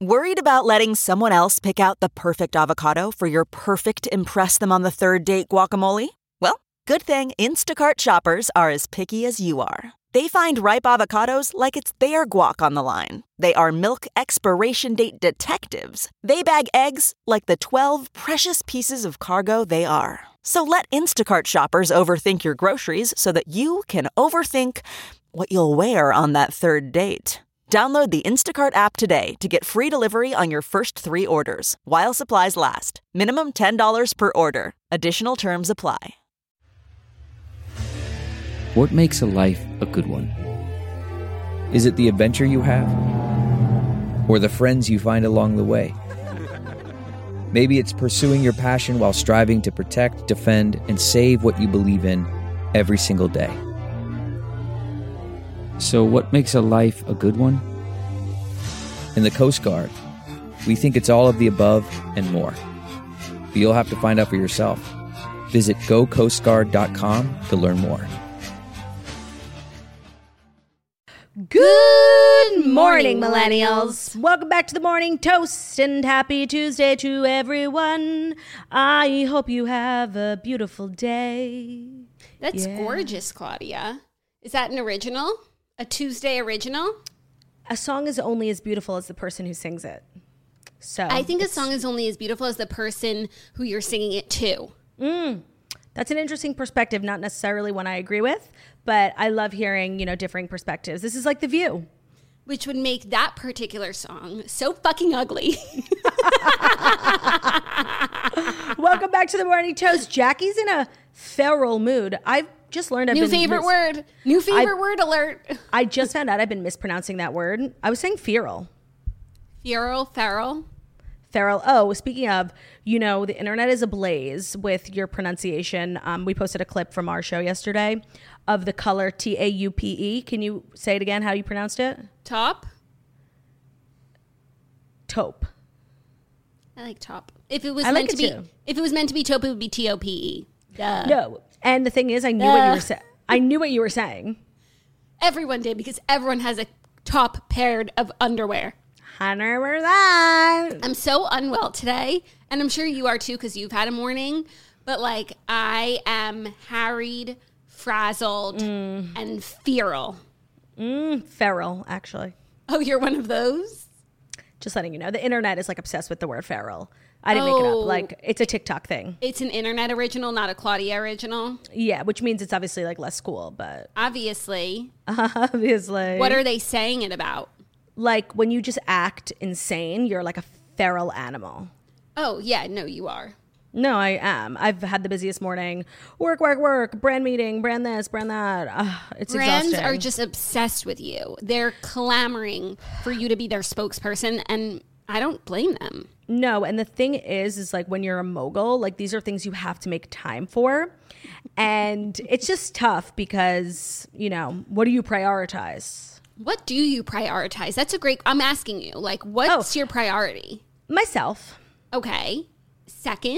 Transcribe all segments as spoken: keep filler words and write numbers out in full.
Worried about letting someone else pick out the perfect avocado for your perfect impress them on the third date guacamole? Well, good thing Instacart shoppers are as picky as you are. They find ripe avocados like it's their guac on the line. They are milk expiration date detectives. They bag eggs like the twelve precious pieces of cargo they are. So let Instacart shoppers overthink your groceries so that you can overthink what you'll wear on that third date. Download the Instacart app today to get free delivery on your first three orders, while supplies last. Minimum ten dollars per order. Additional terms apply. What makes a life a good one? Is it the adventure you have? Or the friends you find along the way? Maybe it's pursuing your passion while striving to protect, defend, and save what you believe in every single day. So what makes a life a good one? In the Coast Guard, we think it's all of the above and more. But you'll have to find out for yourself. Visit go coast guard dot com to learn more. Good morning, millennials. Welcome back to the Morning Toast and happy Tuesday to everyone. I hope you have a beautiful day. That's Yeah. gorgeous, Claudia. Is that an original? A Tuesday original? A song is only as beautiful as the person who sings it. So I think a it's- song is only as beautiful as the person who you're singing it to. Mm, that's an interesting perspective, not necessarily one I agree with, but I love hearing, you know, differing perspectives. This is like The View. Which would make that particular song so fucking ugly. Welcome back to the Morning Toast. Jackie's in a feral mood. I've just learned I've New been favorite mis- word. New favorite I- word alert. I just found out I've been mispronouncing that word. I was saying feral. Feral, feral. Feral. Oh, speaking of, you know, the internet is ablaze with your pronunciation. Um, we posted a clip from our show yesterday of the color T A U P E. Can you say it again, how you pronounced it? Top. Taupe. I like top. If it was I like meant to it be, too. if it was meant to be taupe, it would be T O P E. Duh. No. And the thing is, I knew what you Uh. were saying. I knew what you were saying. Everyone did because everyone has a top paired of underwear. one hundred percent. I'm so unwell today, and I'm sure you are too because you've had a morning, but like I am harried, frazzled, Mm. and feral. Mm, feral, actually. Oh, you're one of those? Just letting you know. The internet is like obsessed with the word feral. I didn't make it Oh. up. Like, it's a TikTok thing. It's an internet original, not a Claudia original. Yeah, which means it's obviously like less cool, but Obviously. obviously. What are they saying it about? Like when you just act insane, you're like a feral animal. Oh, yeah, no, you are. No, I am. I've had the busiest morning. Work, work, work. Brand meeting. Brand this. Brand that. Ugh, it's Brands exhausting. are just obsessed with you. They're clamoring for you to be their spokesperson, and I don't blame them. No, and the thing is, is like when you're a mogul, like these are things you have to make time for. And it's just tough because, you know, what do you prioritize? What do you prioritize? That's a great, I'm asking you, like, what's Oh. your priority? Myself, Okay. Second.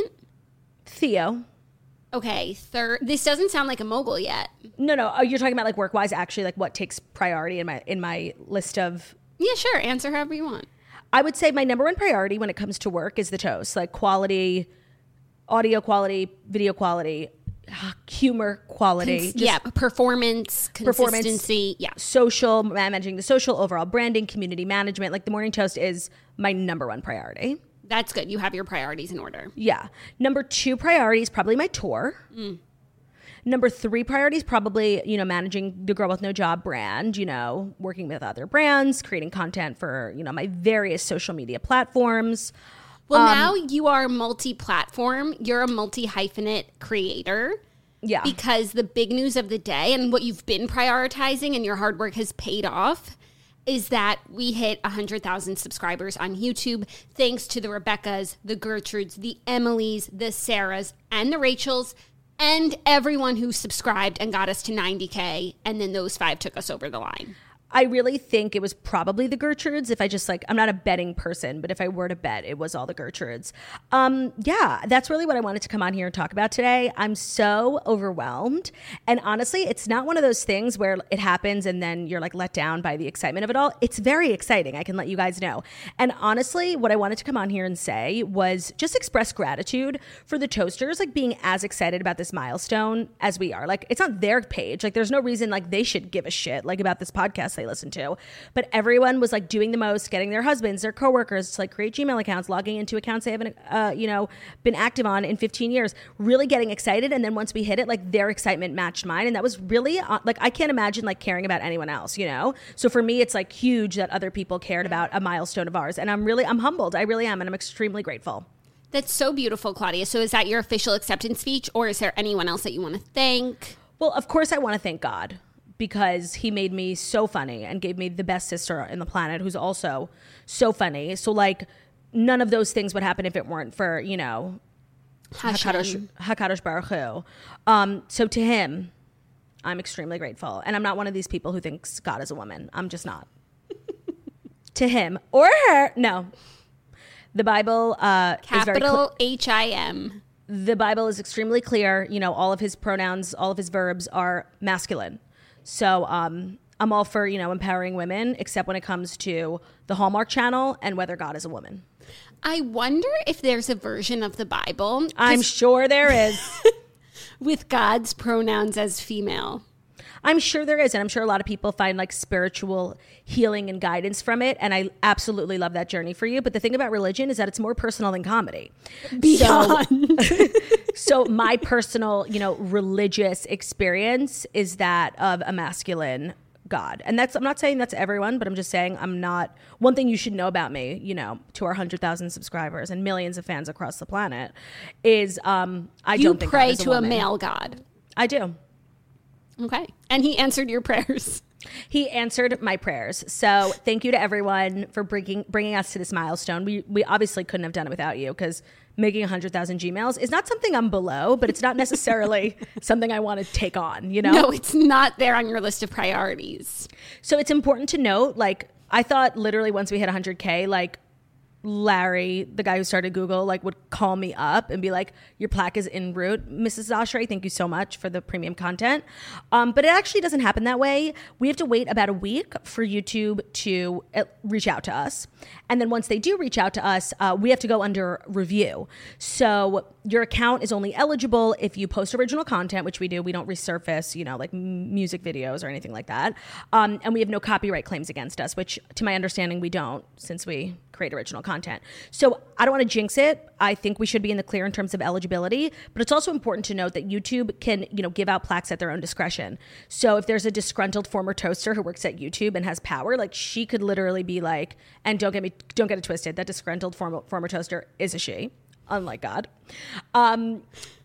Theo. Okay. Third. This doesn't sound like a mogul yet. No, no, oh, you're talking about like work-wise, actually, like what takes priority in my in my list of. Yeah, sure. Answer however you want. I would say my number one priority when it comes to work is the toast, like quality, audio quality, video quality, humor quality, Cons- just yeah. Performance, Performance. consistency. Yeah. social, managing the social, overall branding, community management. Like the morning toast is my number one priority. That's good. You have your priorities in order. Yeah. Number two priority is probably my tour. Mm. Number three priority is probably, you know, managing the Girl with No Job brand, you know, working with other brands, creating content for, you know, my various social media platforms. Well, Um, now you are multi-platform. You're a multi-hyphenate creator. Yeah. Because the big news of the day and what you've been prioritizing and your hard work has paid off is that we hit one hundred thousand subscribers on YouTube thanks to the Rebeccas, the Gertrudes, the Emilys, the Sarahs, and the Rachels, and everyone who subscribed and got us to ninety K, and then those five took us over the line. I really think it was probably the Gertrudes. If I just like, I'm not a betting person, but if I were to bet, it was all the Gertrudes. Um, yeah, that's really what I wanted to come on here and talk about today. I'm so overwhelmed. And honestly, it's not one of those things where it happens and then you're like let down by the excitement of it all. It's very exciting. I can let you guys know. And honestly, what I wanted to come on here and say was just express gratitude for the Toasters, like being as excited about this milestone as we are. Like, it's not their page. Like, there's no reason like they should give a shit like about this podcast they listen to, but everyone was like doing the most, getting their husbands, their coworkers to like create Gmail accounts, logging into accounts they haven't, uh, you know, been active on in fifteen years, really getting excited. And then once we hit it, like their excitement matched mine. And that was really uh, like, I can't imagine like caring about anyone else, you know? So for me, it's like huge that other people cared about a milestone of ours. And I'm really, I'm humbled. I really am. And I'm extremely grateful. That's so beautiful, Claudia. So is that your official acceptance speech, or is there anyone else that you want to thank? Well, of course I want to thank God, because he made me so funny and gave me the best sister in the planet who's also so funny. So like none of those things would happen if it weren't for, you know, Hakadosh, Hakadosh Baruch Hu. Um, so to him, I'm extremely grateful. And I'm not one of these people who thinks God is a woman. I'm just not. To him or her. No. The Bible uh, is very capital H I M. The Bible is extremely clear. You know, all of his pronouns, all of his verbs are masculine. So um, I'm all for, you know, empowering women, except when it comes to the Hallmark Channel and whether God is a woman. I wonder if there's a version of the Bible. I'm sure there is. With God's pronouns as female. I'm sure there is. And I'm sure a lot of people find like spiritual healing and guidance from it. And I absolutely love that journey for you. But the thing about religion is that it's more personal than comedy. Beyond. So, so my personal, you know, religious experience is that of a masculine God. And that's, I'm not saying that's everyone, but I'm just saying I'm not, one thing you should know about me, you know, to our one hundred thousand subscribers and millions of fans across the planet is um, I you don't think pray God is a to a woman. male God. I do. Okay. And he answered your prayers. He answered my prayers. So thank you to everyone for bringing bringing us to this milestone. We we obviously couldn't have done it without you, because making one hundred thousand Gmails is not something I'm below, but it's not necessarily something I want to take on, you know? No, it's not there on your list of priorities. So it's important to note, like, I thought literally once we hit one hundred K, like, Larry, the guy who started Google, like would call me up and be like, your plaque is en route, Missus Oshry. Thank you so much for the premium content. Um, but it actually doesn't happen that way. We have to wait about a week for YouTube to uh, reach out to us. And then once they do reach out to us, uh, we have to go under review. So your account is only eligible if you post original content, which we do. We don't resurface, you know, like m- music videos or anything like that. Um, and we have no copyright claims against us, which to my understanding, we don't, since we create original content. So I don't want to jinx it. I think we should be in the clear in terms of eligibility, but it's also important to note that YouTube can, you know, give out plaques at their own discretion. So if there's a disgruntled former toaster who works at YouTube and has power, like she could literally be like, and don't get me, don't get it twisted, that disgruntled former, former toaster is a she, unlike God. Um,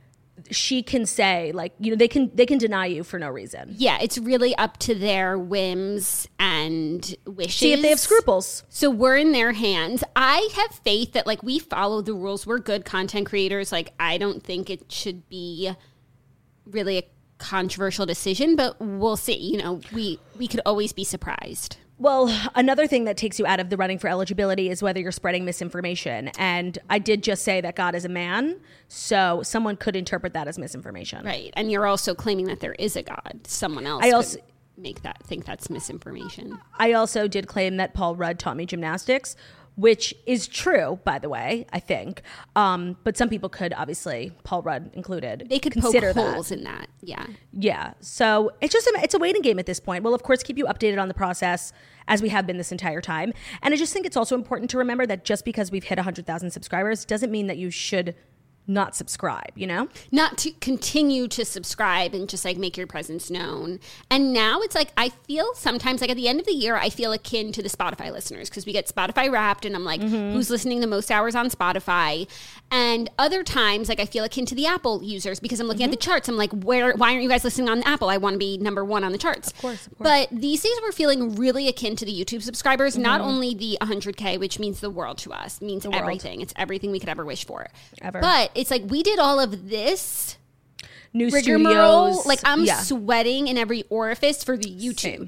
she can say, like, you know, they can they can deny you for no reason. Yeah, it's really up to their whims and wishes. See if they have scruples. So we're in their hands. I have faith that, like, we follow the rules. We're good content creators. Like, I don't think it should be really a controversial decision, but we'll see. You know, we we could always be surprised. Well, another thing that takes you out of the running for eligibility is whether you're spreading misinformation. And I did just say that God is a man, so someone could interpret that as misinformation. Right. And you're also claiming that there is a God. Someone else I also, could make that think that's misinformation. I also did claim that Paul Rudd taught me gymnastics, which is true, by the way, I think. Um, but some people could, obviously, Paul Rudd included, they could consider poke that. holes in that. Yeah. Yeah. So it's just a, it's a waiting game at this point. We'll, of course, keep you updated on the process as we have been this entire time. And I just think it's also important to remember that just because we've hit one hundred thousand subscribers doesn't mean that you should not subscribe, you know? Not to continue to subscribe and just like make your presence known. And now it's like, I feel sometimes like at the end of the year, I feel akin to the Spotify listeners, because we get Spotify Wrapped and I'm like, mm-hmm. who's listening the most hours on Spotify? And other times, like I feel akin to the Apple users, because I'm looking mm-hmm. at the charts. I'm like, where, why aren't you guys listening on Apple? I want to be number one on the charts. Of course, of course. But these days we're feeling really akin to the YouTube subscribers, mm-hmm. not only the one hundred K, which means the world to us, it means the everything. World. It's everything we could ever wish for. Ever. But it's like, we did all of this new rigmarole. studios. Like I'm yeah. sweating in every orifice for the YouTube. Same.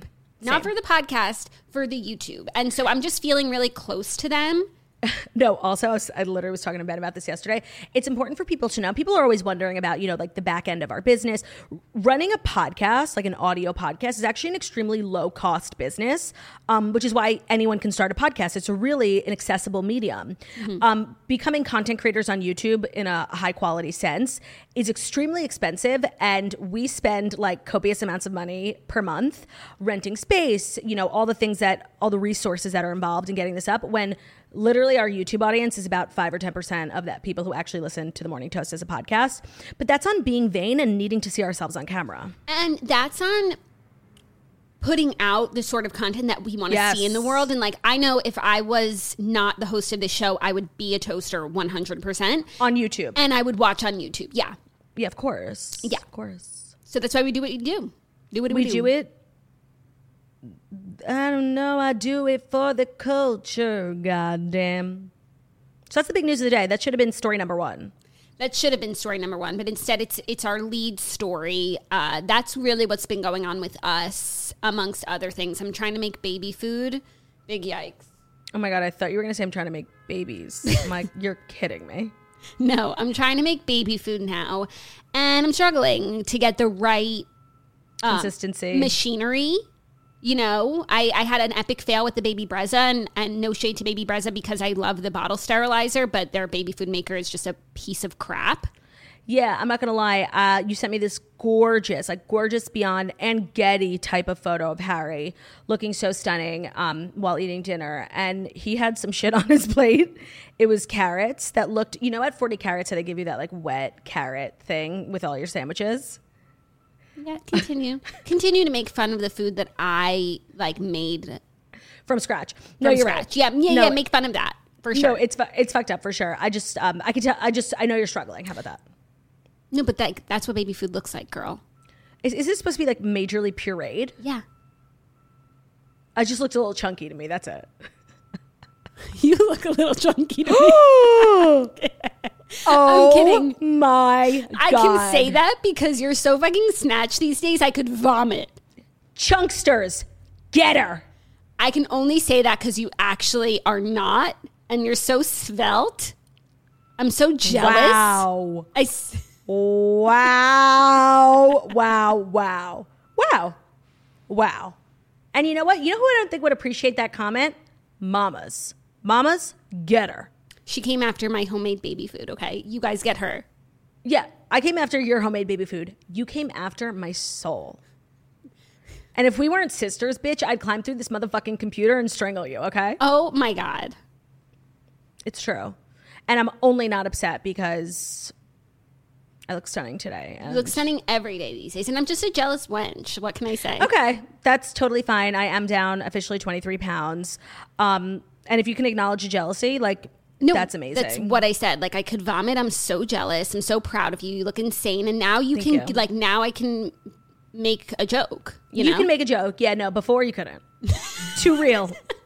Not Same. for the podcast, for the YouTube. And so I'm just feeling really close to them. No, also, I, was, I literally was talking to Ben about this yesterday. It's important for people to know. People are always wondering about, you know, like the back end of our business. Running a podcast, like an audio podcast, is actually an extremely low cost business, um, which is why anyone can start a podcast. It's a really an accessible medium. Mm-hmm. Um, becoming content creators on YouTube in a high quality sense is extremely expensive. And we spend like copious amounts of money per month renting space, you know, all the things that, all the resources that are involved in getting this up, when literally our YouTube audience is about five or ten percent of that people who actually listen to The Morning Toast as a podcast. But that's on being vain and needing to see ourselves on camera. And that's on putting out the sort of content that we want to Yes. see in the world. And like, I know if I was not the host of this show, I would be a toaster one hundred percent. On YouTube. And I would watch on YouTube. Yeah. Yeah, of course. Yeah. Of course. So that's why we do what we do. Do what We we do it. I don't know. I do it for the culture. Goddamn. So that's the big news of the day. That should have been story number one. That should have been story number one, but instead it's it's our lead story. Uh, that's really what's been going on with us, amongst other things. I'm trying to make baby food. Big yikes. Oh my God. I thought you were going to say I'm trying to make babies. I'm like, you're kidding me. No, I'm trying to make baby food now, and I'm struggling to get the right uh, Consistency. machinery. You know, I, I had an epic fail with the Baby Brezza, and, and no shade to Baby Brezza because I love the bottle sterilizer, but their baby food maker is just a piece of crap. Yeah, I'm not going to lie. Uh, you sent me this gorgeous, like gorgeous beyond and Getty type of photo of Harry looking so stunning um, while eating dinner. And he had some shit on his plate. It was carrots that looked, you know, at forty carrots, they give you that like wet carrot thing with all your sandwiches. Yeah, continue. continue to make fun of the food that I like made From scratch. from No, you're scratch. right. Yeah, yeah, No, yeah. Make fun of that for sure. No, it's fu- it's fucked up for sure. I just, um, I can tell, I just, I know you're struggling. How about that? No, but that, that's what baby food looks like, girl. Is, is this supposed to be like majorly pureed? Yeah. I just looked a little chunky to me. That's it. You look a little chunky to me. Oh, I'm kidding. My God. I can say that because you're so fucking snatched these days, I could vomit. Chunksters, get her. I can only say that because you actually are not, and you're so svelte. I'm so jealous. Wow. I s- Wow. Wow. Wow. Wow. Wow. And you know what? You know who I don't think would appreciate that comment? Mamas. Mamas, get her. She came after my homemade baby food, okay? You guys get her. Yeah, I came after your homemade baby food. You came after my soul. And if we weren't sisters, bitch, I'd climb through this motherfucking computer and strangle you, okay? Oh my God. It's true. And I'm only not upset because I look stunning today. You and- look stunning every day these days, and I'm just a jealous wench. What can I say? Okay, that's totally fine. I am down officially twenty-three pounds. Um, and if you can acknowledge a jealousy, like, No, that's amazing. That's what I said. Like, I could vomit. I'm so jealous. I'm so proud of you. You look insane. And now you Thank can, you. like, now I can make a joke. You, You, know? can make a joke. Yeah, no, before you couldn't. Too real.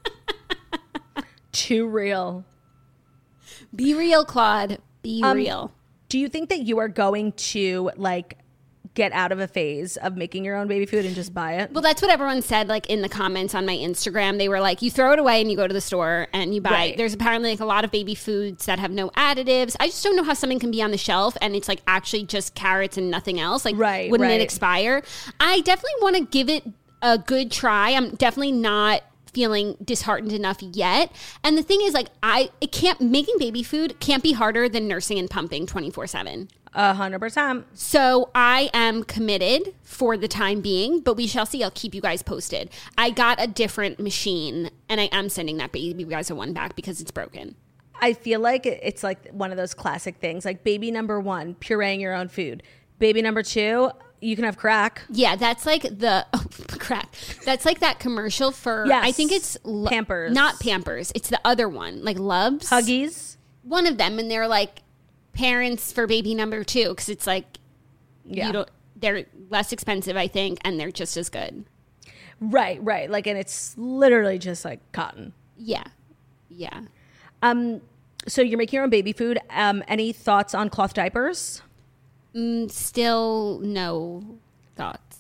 Too real. Be real, Claude. Be Um, real. Do you think that you are going to, like, get out of a phase of making your own baby food and just buy it? Well, that's what everyone said, like, in the comments on my Instagram. They were like, you throw it away and you go to the store and you buy. Right. There's apparently, like, a lot of baby foods that have no additives. I just don't know how something can be on the shelf and it's, like, actually just carrots and nothing else. Like, Right, wouldn't right. it expire? I definitely want to give it a good try. I'm definitely not feeling disheartened enough yet. And the thing is, like, I it can't making baby food can't be harder than nursing and pumping twenty-four seven. A hundred percent. So I am committed for the time being, but we shall see. I'll keep you guys posted. I got a different machine and I am sending that baby guys a one back because it's broken. I feel like it's like one of those classic things, like baby number one, pureeing your own food. Baby number two, you can have crack. Yeah, that's like the oh, crack. That's like that commercial for Yes. I think it's Lo- Pampers. not Pampers. It's the other one, like Loves. Huggies. One of them, and they're like parents for baby number two because it's like Yeah. you don't. They're less expensive, I think, and they're just as good. Right, right. Like, and it's literally just like cotton. Yeah, yeah. Um, so you're making your own baby food. Um, any thoughts on cloth diapers? Mm, still no thoughts.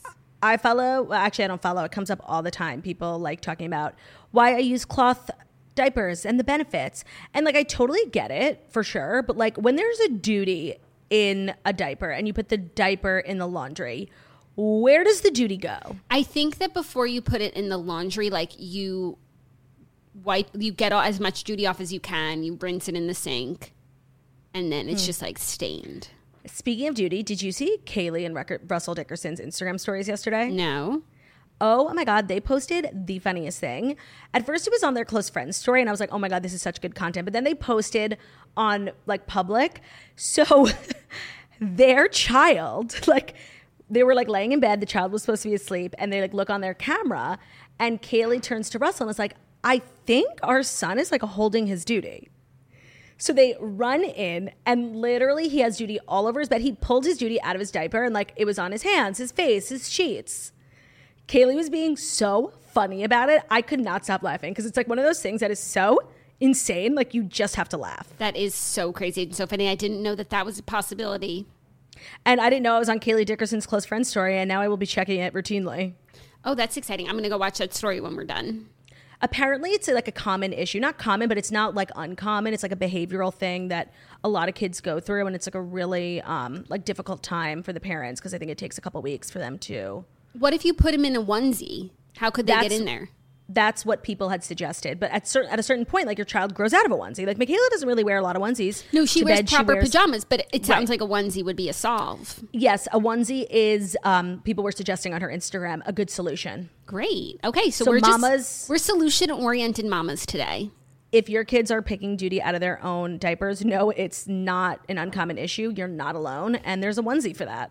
I follow, well, actually I don't follow, it comes up all the time. People like talking about why I use cloth diapers and the benefits. And like, I totally get it for sure. But like when there's a duty in a diaper and you put the diaper in the laundry, where does the duty go? I think that before you put it in the laundry, like you wipe, you get all, as much duty off as you can, you rinse it in the sink, and then it's hmm. just like stained. Speaking of duty, did you see Kaylee and Rucker- Russell Dickerson's Instagram stories yesterday? No. Oh my God, they posted the funniest thing. At first it was on their close friends story and I was like, oh my God, this is such good content. But then they posted on like public. So their child, like they were like laying in bed, the child was supposed to be asleep, and they like look on their camera and Kaylee turns to Russell and is like, I think our son is like holding his duty. So they run in and literally he has duty all over his bed. He pulled his duty out of his diaper and like it was on his hands, his face, his sheets. Kaylee was being so funny about it. I could not stop laughing because it's like one of those things that is so insane. Like you just have to laugh. That is so crazy and so funny. I didn't know that that was a possibility. And I didn't know I was on Kaylee Dickerson's close friend story, and now I will be checking it routinely. Oh, that's exciting. I'm going to go watch that story when we're done. Apparently it's like a common issue, not common, but it's not like uncommon. It's like a behavioral thing that a lot of kids go through. And it's like a really um, like difficult time for the parents. Cause I think it takes a couple weeks for them to. What if you put them in a onesie? How could they that's, get in there? That's what people had suggested. But at certain, at a certain point, like your child grows out of a onesie. Like Michaela doesn't really wear a lot of onesies. No, she wears bed. proper she wears, pajamas, but it sounds right. like a onesie would be a solve. Yes, a onesie is, um, people were suggesting on her Instagram, a good solution. Great. Okay, so, so we're mamas, just, we're solution-oriented mamas today. If your kids are picking duty out of their own diapers, no, it's not an uncommon issue. You're not alone, and there's a onesie for that.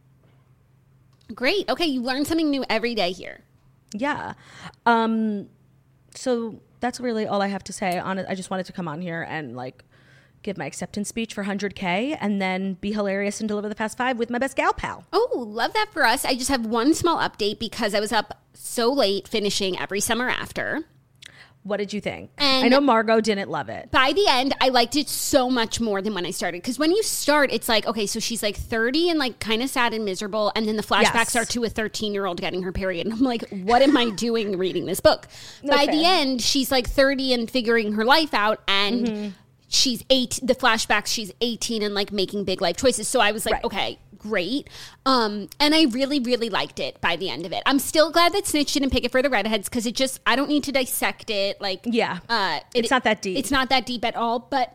Great. Okay, you learn something new every day here. Yeah. Um, so that's really all I have to say on it. I just wanted to come on here and like give my acceptance speech for one hundred K and then be hilarious and deliver the Fast Five with my best gal pal. Oh, love that for us. I just have one small update because I was up so late finishing Every Summer After. What did you think? And I know Margot didn't love it. By the end, I liked it so much more than when I started. Because when you start, it's like, okay, so she's like thirty and like kind of sad and miserable. And then the flashbacks yes. are to a thirteen-year-old getting her period. And I'm like, what am I doing reading this book? No By fair. the end, she's like thirty and figuring her life out. And mm-hmm. she's eight. The flashbacks, she's eighteen and like making big life choices. So I was like, right. okay, great. Um, and I really, really liked it by the end of it. I'm still glad that Snitch didn't pick it for the redheads because it just, I don't need to dissect it. Like, yeah, uh, it, it's not that deep. It's not that deep at all. But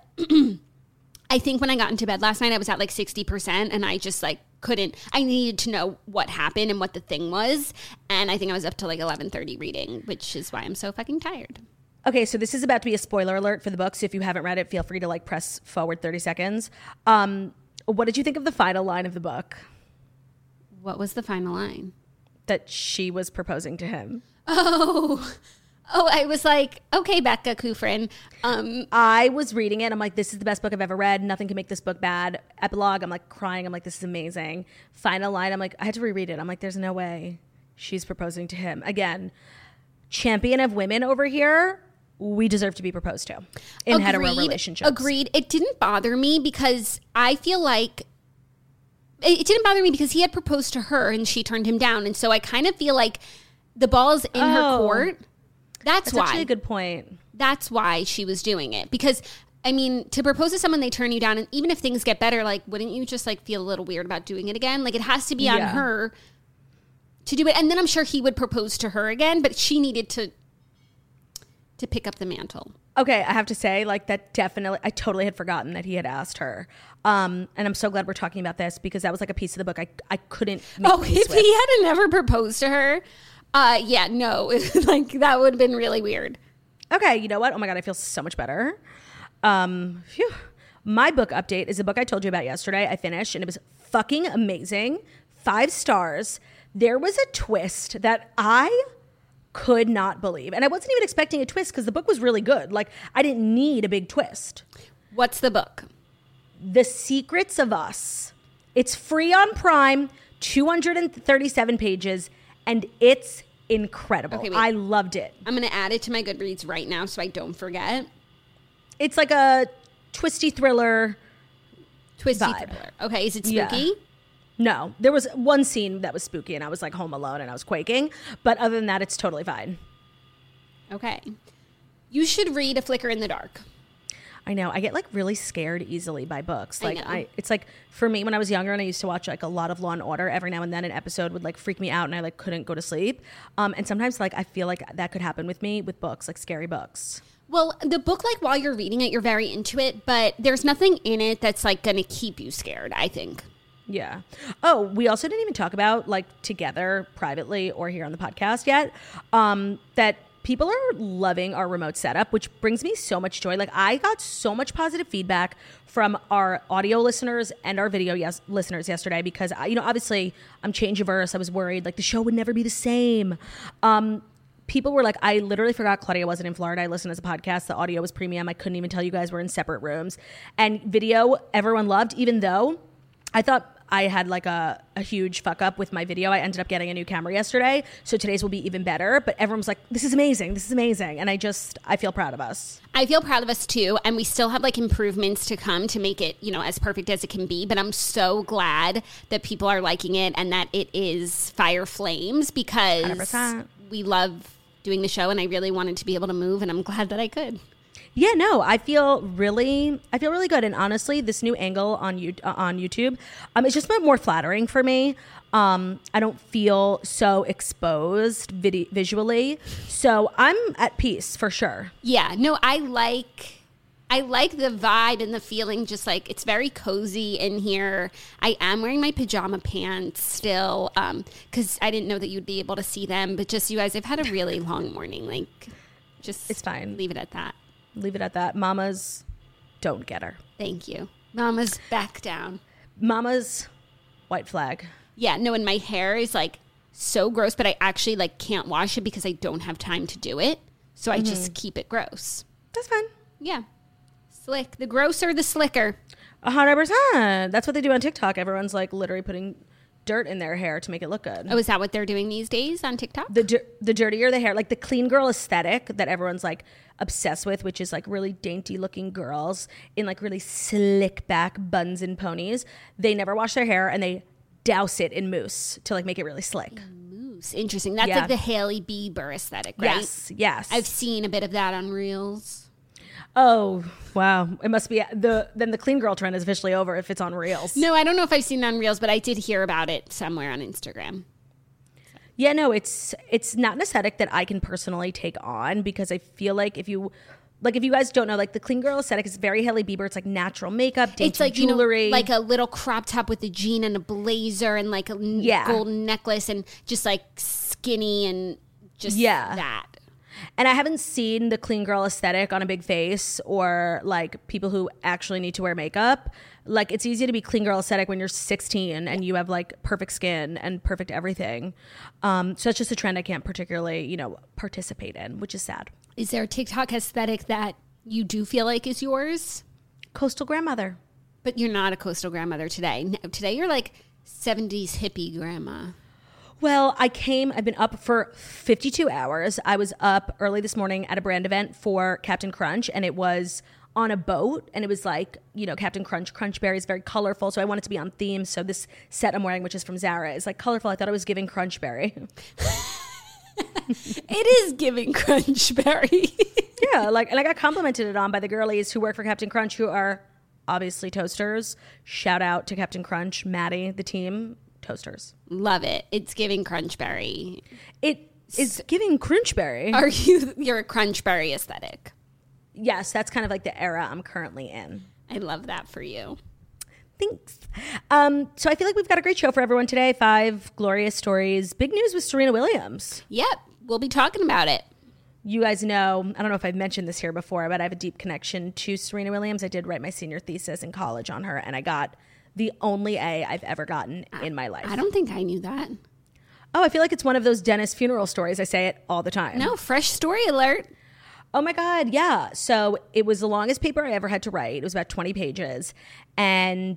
I think when I got into bed last night, I was at like sixty percent and I just like couldn't, I needed to know what happened and what the thing was. And I think I was up to like eleven thirty reading, which is why I'm so fucking tired. Okay, so this is about to be a spoiler alert for the book. So if you haven't read it, feel free to like press forward thirty seconds. Um, What did you think of the final line of the book? What was the final line? That she was proposing to him. Oh, oh! I was like, okay, Becca Kufrin. Um, I was reading it. I'm like, this is the best book I've ever read. Nothing can make this book bad. Epilogue, I'm like crying. I'm like, this is amazing. Final line, I'm like, I had to reread it. I'm like, there's no way she's proposing to him. Again, champion of women over here. We deserve to be proposed to in Agreed. hetero relationships. Agreed. It didn't bother me because I feel like it didn't bother me because he had proposed to her and she turned him down. And so I kind of feel like the ball's in oh, her court. That's, that's why. That's actually a good point. That's why she was doing it. Because, I mean, to propose to someone, they turn you down. And even if things get better, like, wouldn't you just, like, feel a little weird about doing it again? Like, it has to be on yeah. her to do it. And then I'm sure he would propose to her again. But she needed to to pick up the mantle. Okay, I have to say, like, that definitely, I totally had forgotten that he had asked her. Um, and I'm so glad we're talking about this because that was like a piece of the book I, I couldn't make Oh, if with. he had never proposed to her, uh, yeah, no, like, that would have been really weird. Okay, you know what? Oh my God, I feel so much better. Um, phew. My book update is a book I told you about yesterday. I finished and it was fucking amazing. Five stars. There was a twist that I could not believe. And I wasn't even expecting a twist because the book was really good. Like, I didn't need a big twist. What's the book? The Secrets of Us. It's free on Prime, two hundred thirty-seven pages, and it's incredible. Okay, I loved it. I'm going to add it to my Goodreads right now so I don't forget. It's like a twisty thriller Twisty vibe. thriller. Okay, is it spooky? Yeah. No, there was one scene that was spooky and I was like home alone and I was quaking. But other than that, it's totally fine. Okay. You should read A Flicker in the Dark. I know. I get like really scared easily by books. Like I know. I, it's like for me when I was younger and I used to watch like a lot of Law and Order, every now and then an episode would like freak me out and I like couldn't go to sleep. Um, and sometimes like I feel like that could happen with me with books, like scary books. Well, the book, like while you're reading it, you're very into it, but there's nothing in it that's like going to keep you scared, I think. Yeah. Oh, we also didn't even talk about like together privately or here on the podcast yet, um, that people are loving our remote setup, which brings me so much joy. Like I got so much positive feedback from our audio listeners and our video yes- listeners yesterday because, I, you know, obviously I'm change-averse. I was worried like the show would never be the same. Um, people were like, I literally forgot Claudia wasn't in Florida. I listened as a podcast. The audio was premium. I couldn't even tell you guys we're in separate rooms. And video, everyone loved, even though I thought I had like a, a huge fuck up with my video. I ended up getting a new camera yesterday. So today's will be even better. But everyone was like, this is amazing. This is amazing. And I just, I feel proud of us. I feel proud of us too. And we still have like improvements to come to make it, you know, as perfect as it can be. But I'm so glad that people are liking it and that it is Fire Flames because one hundred percent. We love doing the show and I really wanted to be able to move and I'm glad that I could. Yeah, no, I feel really, I feel really good. And honestly, this new angle on you uh, on YouTube, um, it's just been more flattering for me. Um, I don't feel so exposed vid- visually, so I'm at peace for sure. Yeah, no, I like, I like the vibe and the feeling. Just like it's very cozy in here. I am wearing my pajama pants still, um, because I didn't know that you'd be able to see them. But just you guys, I've had a really long morning. Like, just It's fine. Leave it at that. Leave it at that. Mamas, don't get her. Thank you. Mama's back down. Mama's white flag. Yeah, no, and my hair is like so gross, but I actually like can't wash it because I don't have time to do it. So I mm-hmm. just keep it gross. That's fine. Yeah. Slick. The grosser, the slicker. A hundred percent. That's what they do on TikTok. Everyone's like literally putting dirt in their hair to make it look good. Oh, is that what they're doing these days on TikTok? The dir- the dirtier the hair, like the clean girl aesthetic that everyone's like obsessed with, which is like really dainty looking girls in like really slick back buns and ponies. They never wash their hair and they douse it in mousse to like make it really slick. Mousse, interesting. That's Yeah. like the Hailey Bieber aesthetic, right? Yes, yes. I've seen a bit of that on Reels. Oh, wow. It must be the then the clean girl trend is officially over if it's on Reels. No, I don't know if I've seen it on Reels, but I did hear about it somewhere on Instagram. Yeah, no, it's it's not an aesthetic that I can personally take on because I feel like if you like if you guys don't know, like the clean girl aesthetic is very Hailey Bieber. It's like natural makeup, dainty It's like jewelry, you know, like a little crop top with a jean and a blazer and like a n- Yeah. golden necklace and just like skinny and just Yeah. that. And I haven't seen the clean girl aesthetic on a big face or like people who actually need to wear makeup. Like it's easy to be clean girl aesthetic when you're sixteen and you have like perfect skin and perfect everything. Um, so it's just a trend I can't particularly, you know, participate in, which is sad. Is there a TikTok aesthetic that you do feel like is yours? Coastal grandmother. But you're not a coastal grandmother today. No, today you're like seventies hippie grandma. Well, I came, I've been up for fifty-two hours. I was up early this morning at a brand event for Captain Crunch, and it was on a boat, and it was like, you know, Captain Crunch, Crunch Berry is very colorful, so I wanted to be on theme. So this set I'm wearing, which is from Zara, is like colorful. I thought I was giving Crunch Berry. It is giving Crunch Berry. Yeah, like, and I got complimented it on by the girlies who work for Captain Crunch, who are obviously toasters. Shout out to Captain Crunch, Maddie, the team. Toasters. Love it. It's giving Crunchberry. It is giving Crunchberry. Are you, you're a Crunchberry aesthetic? Yes, that's kind of like the era I'm currently in. I love that for you. Thanks. Um, so I feel like we've got a great show for everyone today. Five glorious stories. Big news with Serena Williams. Yep. We'll be talking about it. You guys know, I don't know if I've mentioned this here before, but I have a deep connection to Serena Williams. I did write my senior thesis in college on her, and I got the only A I've ever gotten in my life. I don't think I knew that. Oh, I feel like it's one of those dentist funeral stories. I say it all the time. No, fresh story alert. Oh my God, yeah. So it was the longest paper I ever had to write. It was about twenty pages. And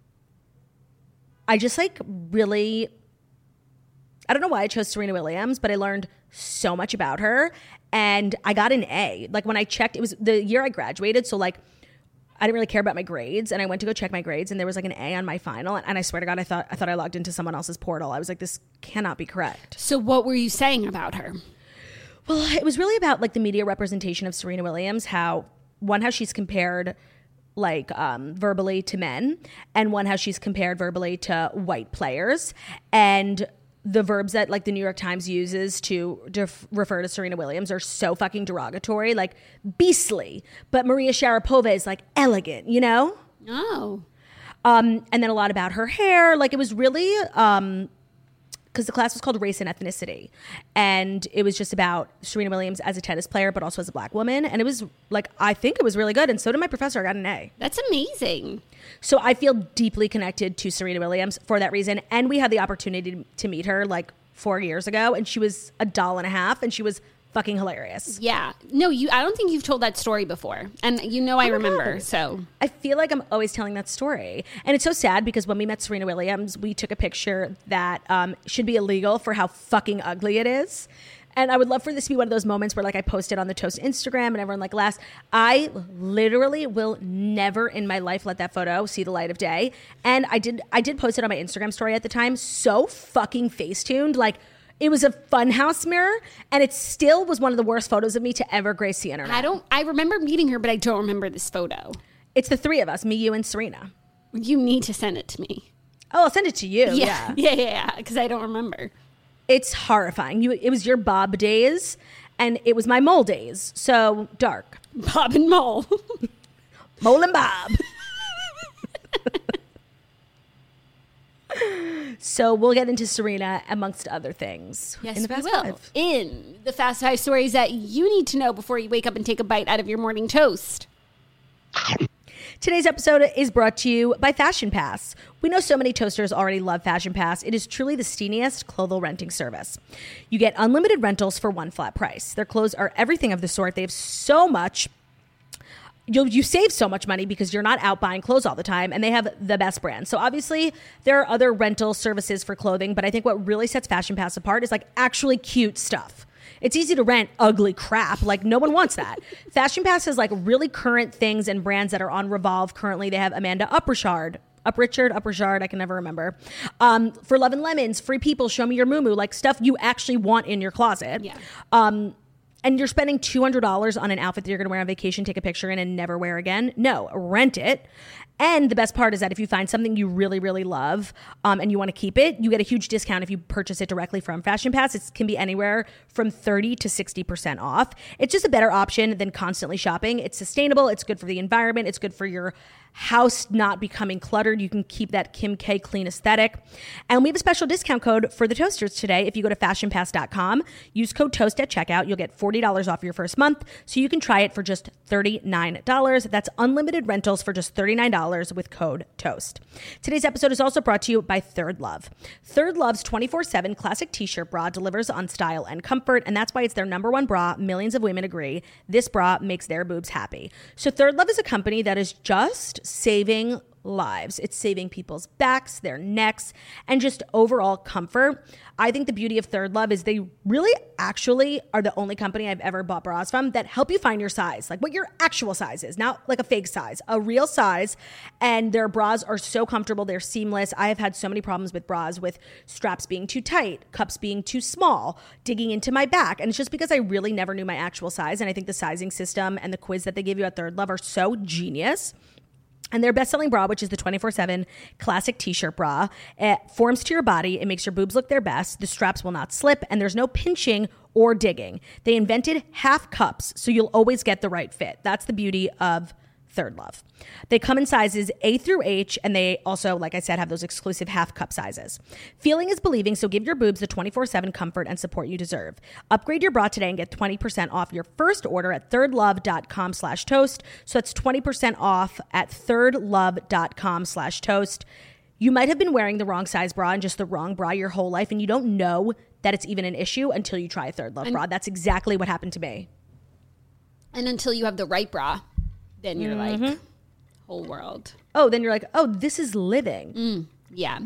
I just like really, I don't know why I chose Serena Williams, but I learned so much about her. And I got an A. Like when I checked, it was the year I graduated. So like I didn't really care about my grades, and I went to go check my grades, and there was like an A on my final, and I swear to God, I thought I thought I logged into someone else's portal. I was like, this cannot be correct. So what were you saying about her? Well, it was really about like the media representation of Serena Williams, how one, how she's compared like um, verbally to men, and one, how she's compared verbally to white players, and the verbs that like the New York Times uses to def- refer to Serena Williams are so fucking derogatory, like beastly. But Maria Sharapova is like elegant, you know? Oh. Um, and then a lot about her hair. Like it was really, um, because the class was called Race and Ethnicity. And it was just about Serena Williams as a tennis player, but also as a black woman. And it was like, I think it was really good. And so did my professor. I got an A. That's amazing. So I feel deeply connected to Serena Williams for that reason. And we had the opportunity to meet her like four years ago. And she was a doll and a half. And she was fucking hilarious. Yeah. No, you. I don't think you've told that story before. And you know I Oh my remember, God. so. I feel like I'm always telling that story. And it's so sad because when we met Serena Williams, we took a picture that um, should be illegal for how fucking ugly it is. And I would love for this to be one of those moments where like I posted on the Toast Instagram and everyone like laughs. I literally will never in my life let that photo see the light of day. And I did I did post it on my Instagram story at the time. So fucking face-tuned. Like it was a funhouse mirror, and it still was one of the worst photos of me to ever grace the internet. I don't, I remember meeting her, but I don't remember this photo. It's the three of us, me, you, and Serena. You need to send it to me. Oh, I'll send it to you. Yeah. Yeah, yeah, yeah, because I don't remember. It's horrifying. You, it was your Bob days, and it was my mole days. So dark. Bob and Mole. Mole and Bob. So we'll get into Serena amongst other things. Yes, in the we Fast will. Five. In the Fast Five stories that you need to know before you wake up and take a bite out of your morning toast. Today's episode is brought to you by Fashion Pass. We know so many toasters already love Fashion Pass. It is truly the steamiest clothing renting service. You get unlimited rentals for one flat price. Their clothes are everything of the sort. They have so much. You'll, you save so much money because you're not out buying clothes all the time, and they have the best brands. So obviously there are other rental services for clothing, but I think what really sets Fashion Pass apart is like actually cute stuff. It's easy to rent ugly crap. Like no one wants that. Fashion Pass has like really current things and brands that are on Revolve currently. They have Amanda Uprichard, Uprichard, Uprichard, I can never remember. Um, for Love and Lemons, Free People, Show Me Your Muumuu, like stuff you actually want in your closet. Yeah. Um, and you're spending two hundred dollars on an outfit that you're going to wear on vacation, take a picture in, and never wear again. No, rent it. And the best part is that if you find something you really, really love um, and you want to keep it, you get a huge discount if you purchase it directly from Fashion Pass. It can be anywhere from thirty to sixty percent off. It's just a better option than constantly shopping. It's sustainable. It's good for the environment. It's good for your house not becoming cluttered. You can keep that Kim K clean aesthetic. And we have a special discount code for the toasters today. If you go to fashion pass dot com, use code TOAST at checkout, you'll get forty dollars off your first month. So you can try it for just thirty-nine dollars. That's unlimited rentals for just thirty-nine dollars with code TOAST. Today's episode is also brought to you by Third Love. Third Love's twenty-four seven classic t-shirt bra delivers on style and comfort, and that's why it's their number one bra. Millions of women agree. This bra makes their boobs happy. So Third Love is a company that is just saving lives. It's saving people's backs, their necks, and just overall comfort. I think the beauty of Third Love is they really actually are the only company I've ever bought bras from that help you find your size, like what your actual size is, not like a fake size, a real size. And their bras are so comfortable. They're seamless. I have had so many problems with bras, with straps being too tight, cups being too small, digging into my back. And it's just because I really never knew my actual size. And I think the sizing system and the quiz that they give you at Third Love are so genius. And their best-selling bra, which is the twenty-four seven classic t-shirt bra, it forms to your body. It makes your boobs look their best. The straps will not slip, and there's no pinching or digging. They invented half cups, so you'll always get the right fit. That's the beauty of Third Love. They come in sizes A through H, and they also, like I said, have those exclusive half cup sizes. Feeling is believing, so give your boobs the twenty-four seven comfort and support you deserve. Upgrade your bra today and get twenty percent off your first order at thirdlove.com slash toast. So that's twenty percent off at thirdlove.com slash toast. You might have been wearing the wrong size bra and just the wrong bra your whole life, and you don't know that it's even an issue until you try a Third Love and- bra. That's exactly what happened to me. And until you have the right bra, then you're Mm-hmm. like, whole world. Oh, then you're like, oh, this is living. Mm, yeah.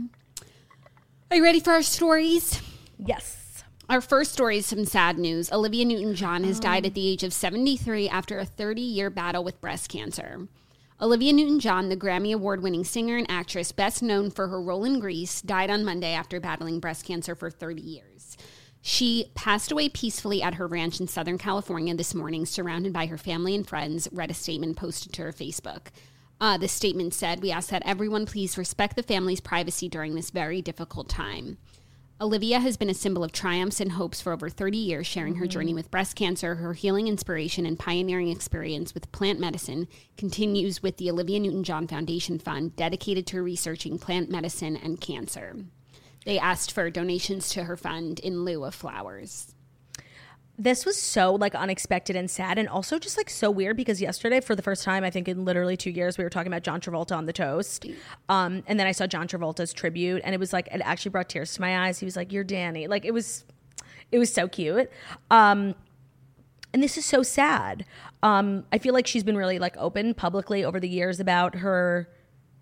Are you ready for our stories? Yes. Our first story is some sad news. Olivia Newton-John has died at the age of seventy-three after a thirty-year battle with breast cancer. Olivia Newton-John, the Grammy Award-winning singer and actress best known for her role in Grease, died on Monday after battling breast cancer for thirty years. She passed away peacefully at her ranch in Southern California this morning, surrounded by her family and friends, read a statement posted to her Facebook. Uh, the statement said, "We ask that everyone please respect the family's privacy during this very difficult time." Olivia has been a symbol of triumphs and hopes for over thirty years, sharing her journey with breast cancer. Her healing inspiration and pioneering experience with plant medicine continues with the Olivia Newton-John Foundation Fund, dedicated to researching plant medicine and cancer. They asked for donations to her fund in lieu of flowers. This was so like unexpected and sad, and also just like so weird because yesterday, for the first time, I think in literally two years, we were talking about John Travolta on the toast. Um, and then I saw John Travolta's tribute, and it was like, it actually brought tears to my eyes. He was like, "You're Danny." Like it was, it was so cute. Um, and this is so sad. Um, I feel like she's been really like open publicly over the years about her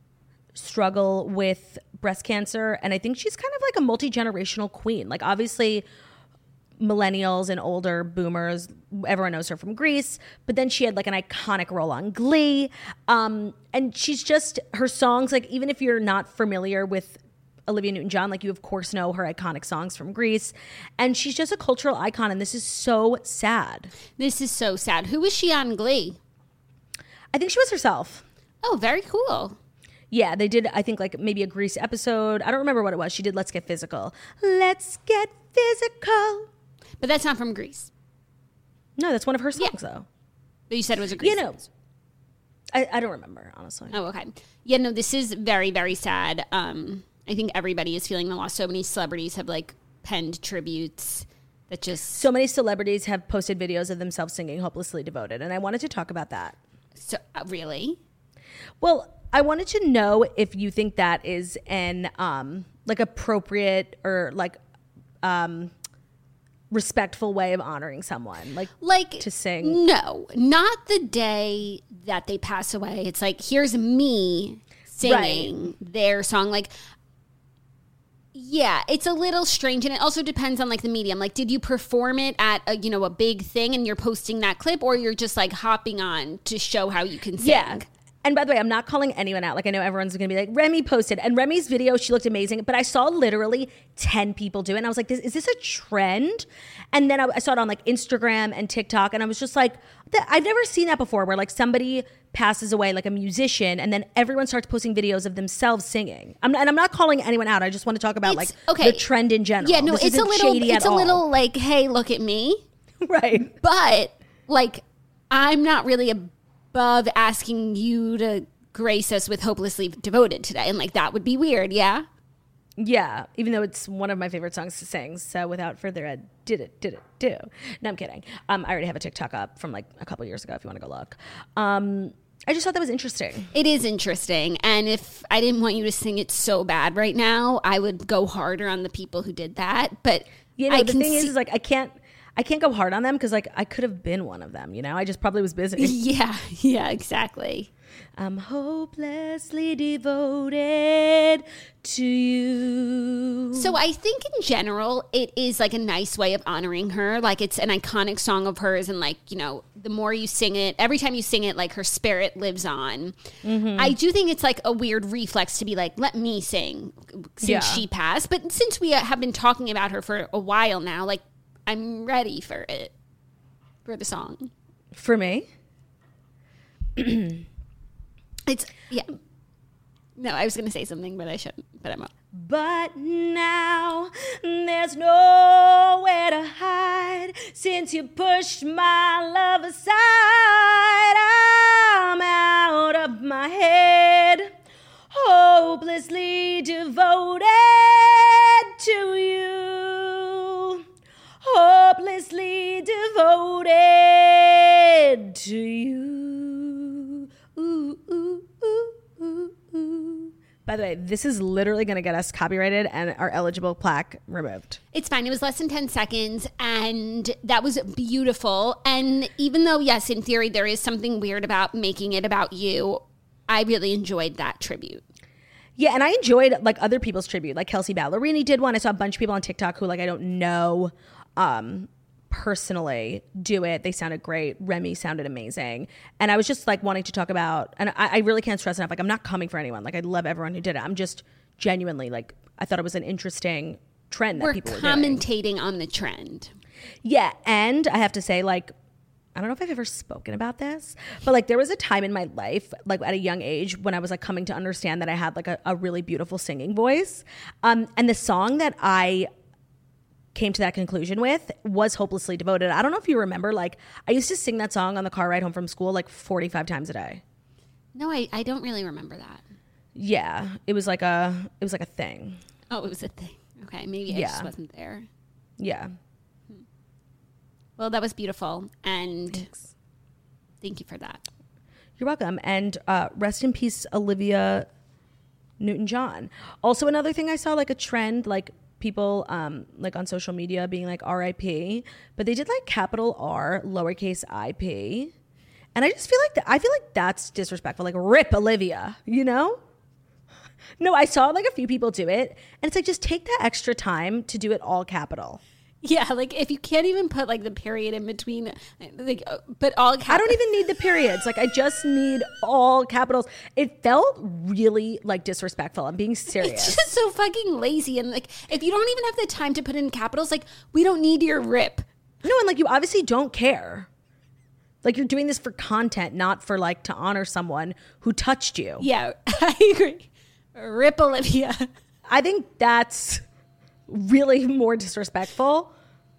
struggle with breast cancer. And I think she's kind of like a multi-generational queen. Like obviously millennials and older boomers, everyone knows her from Grease, but then she had like an iconic role on Glee. Um, and she's just, her songs, like even if you're not familiar with Olivia Newton-John, like you of course know her iconic songs from Grease. And she's just a cultural icon, and this is so sad. This is so sad. Who was she on Glee? I think she was herself. Oh, very cool. Yeah, they did, I think, like maybe a Grease episode. I don't remember what it was. She did Let's Get Physical. Let's get physical. But that's not from Grease. No, that's one of her songs, Yeah. though. But you said it was a Grease. You know, I, I don't remember, honestly. Oh, okay. Yeah, no, this is very, very sad. Um, I think everybody is feeling the loss. So many celebrities have, like, penned tributes that just... So many celebrities have posted videos of themselves singing Hopelessly Devoted, and I wanted to talk about that. So, uh, really? Well, I wanted to know if you think that is an, um, like, appropriate or, like, um... respectful way of honoring someone, like like to sing. No, not the day that they pass away. It's like, here's me singing Right. their song. Like, yeah, it's a little strange, and it also depends on like the medium. Like, did you perform it at a, you know, a big thing and you're posting that clip, or you're just like hopping on to show how you can sing? Yeah. And by the way, I'm not calling anyone out. Like, I know everyone's going to be like, Remy posted. And Remy's video, she looked amazing. But I saw literally ten people do it. And I was like, this, is this a trend? And then I, I saw it on, like, Instagram and TikTok. And I was just like, I've never seen that before, where, like, somebody passes away, like a musician, and then everyone starts posting videos of themselves singing. I'm not, and I'm not calling anyone out. I just want to talk about, It's- like, okay. the trend in general. Yeah, no, This it's a isn't little, shady it's at a all. little like, hey, look at me. Right. But like, I'm not really above asking you to grace us with Hopelessly Devoted today. And like, that would be weird. Yeah. Yeah, even though it's one of my favorite songs to sing. So without further ado, did it, did it, do. No, I'm kidding. Um, I already have a TikTok up from like a couple years ago if you want to go look. Um, I just thought that was interesting. It is interesting. And if I didn't want you to sing it so bad right now, I would go harder on the people who did that. But You know, I the can thing is, see- is like, I can't, I can't go hard on them because like I could have been one of them, you know? I just probably was busy. yeah, yeah, exactly. I'm hopelessly devoted to you. So I think in general, it is like a nice way of honoring her. Like, it's an iconic song of hers. And like, you know, the more you sing it, every time you sing it, like her spirit lives on. Mm-hmm. I do think it's like a weird reflex to be like, let me sing since Yeah. she passed. But since we have been talking about her for a while now, like, I'm ready for it, for the song. For me? It's, yeah. No, I was going to say something, but I shouldn't, but I'm not. But now there's nowhere to hide since you pushed my love aside. I'm out of my head, hopelessly devoted to you, hopelessly devoted to you. Ooh, ooh, ooh, ooh, ooh. By the way, this is literally going to get us copyrighted and our eligible plaque removed. It's fine. It was less than ten seconds, and that was beautiful. And even though, yes, in theory, there is something weird about making it about you, I really enjoyed that tribute. Yeah, and I enjoyed like other people's tribute. Like Kelsey Ballerini did one. I saw a bunch of people on TikTok who like I don't know. Um, personally do it. They sounded great. Remy sounded amazing. And I was just like wanting to talk about, and I, I really can't stress enough, like I'm not coming for anyone. Like I love everyone who did it. I'm just genuinely like, I thought it was an interesting trend that We're people were doing. commentating on the trend. Yeah. And I have to say, like, I don't know if I've ever spoken about this, but like there was a time in my life, like at a young age, when I was like coming to understand that I had like a, a really beautiful singing voice. Um, and the song that I came to that conclusion with was Hopelessly Devoted. I don't know if you remember, like I used to sing that song on the car ride home from school like forty-five times a day. No, I, I don't really remember that. Yeah. It was like a, it was like a thing. Oh, it was a thing. Okay. Maybe I Yeah. just wasn't there. Yeah. Well, that was beautiful. And Thanks. thank you for that. You're welcome. And uh, rest in peace, Olivia Newton-John. Also, another thing I saw, like a trend, like people um, like on social media being like R I P, but they did like capital R, lowercase I P. And I just feel like, th- I feel like that's disrespectful. Like rip Olivia, you know? No, I saw like a few people do it. And it's like, just take that extra time to do it all capital. Yeah, like if you can't even put like the period in between, like, uh, but all cap- I don't even need the periods. Like I just need all capitals. It felt really like disrespectful. I'm being serious. It's just so fucking lazy. And like, if you don't even have the time to put in capitals, like, we don't need your rip. No, and like you obviously don't care. Like you're doing this for content, not for like to honor someone who touched you. Yeah, I agree. Rip Olivia. I think that's really more disrespectful.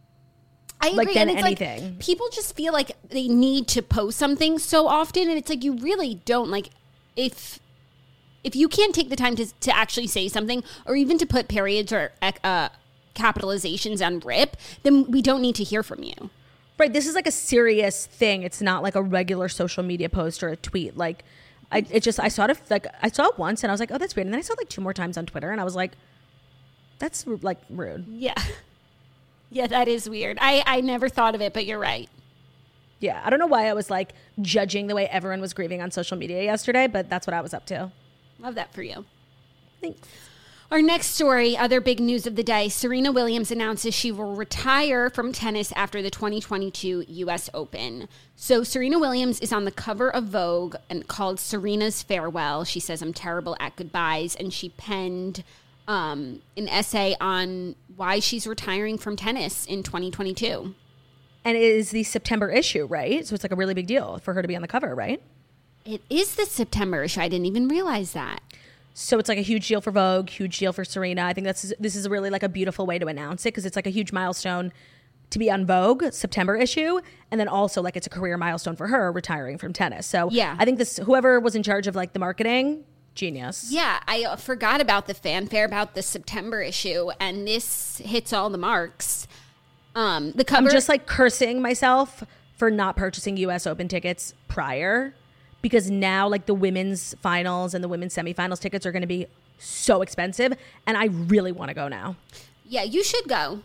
I agree. Like, than and it's anything. Like, people just feel like they need to post something so often, and it's like you really don't. Like, if if you can't take the time to to actually say something, or even to put periods or uh, capitalizations on rip, then we don't need to hear from you. Right. This is like a serious thing. It's not like a regular social media post or a tweet. Like, I it just I saw it like I saw it once and I was like, oh, that's weird. And then I saw it like two more times on Twitter, and I was like, that's like rude. Yeah. Yeah, that is weird. I, I never thought of it, but you're right. Yeah, I don't know why I was like judging the way everyone was grieving on social media yesterday, but that's what I was up to. Love that for you. Thanks. Our next story, other big news of the day, Serena Williams announces she will retire from tennis after the twenty twenty-two U S Open. So Serena Williams is on the cover of Vogue and called Serena's Farewell. She says, I'm terrible at goodbyes. And she penned um, an essay on why she's retiring from tennis in twenty twenty-two. And it is the September issue, right? So it's like a really big deal for her to be on the cover, right? It is the September issue. I didn't even realize that. So it's like a huge deal for Vogue, huge deal for Serena. I think that's this is really like a beautiful way to announce it because it's like a huge milestone to be on Vogue, September issue, and then also like it's a career milestone for her retiring from tennis. So yeah. I think this whoever was in charge of like the marketing, genius. Yeah, I uh, forgot about the fanfare about the September issue, and this hits all the marks. Um, the cover. I'm just like cursing myself for not purchasing U S Open tickets prior. Because now, like, the women's finals and the women's semifinals tickets are going to be so expensive. And I really want to go now. Yeah, you should go.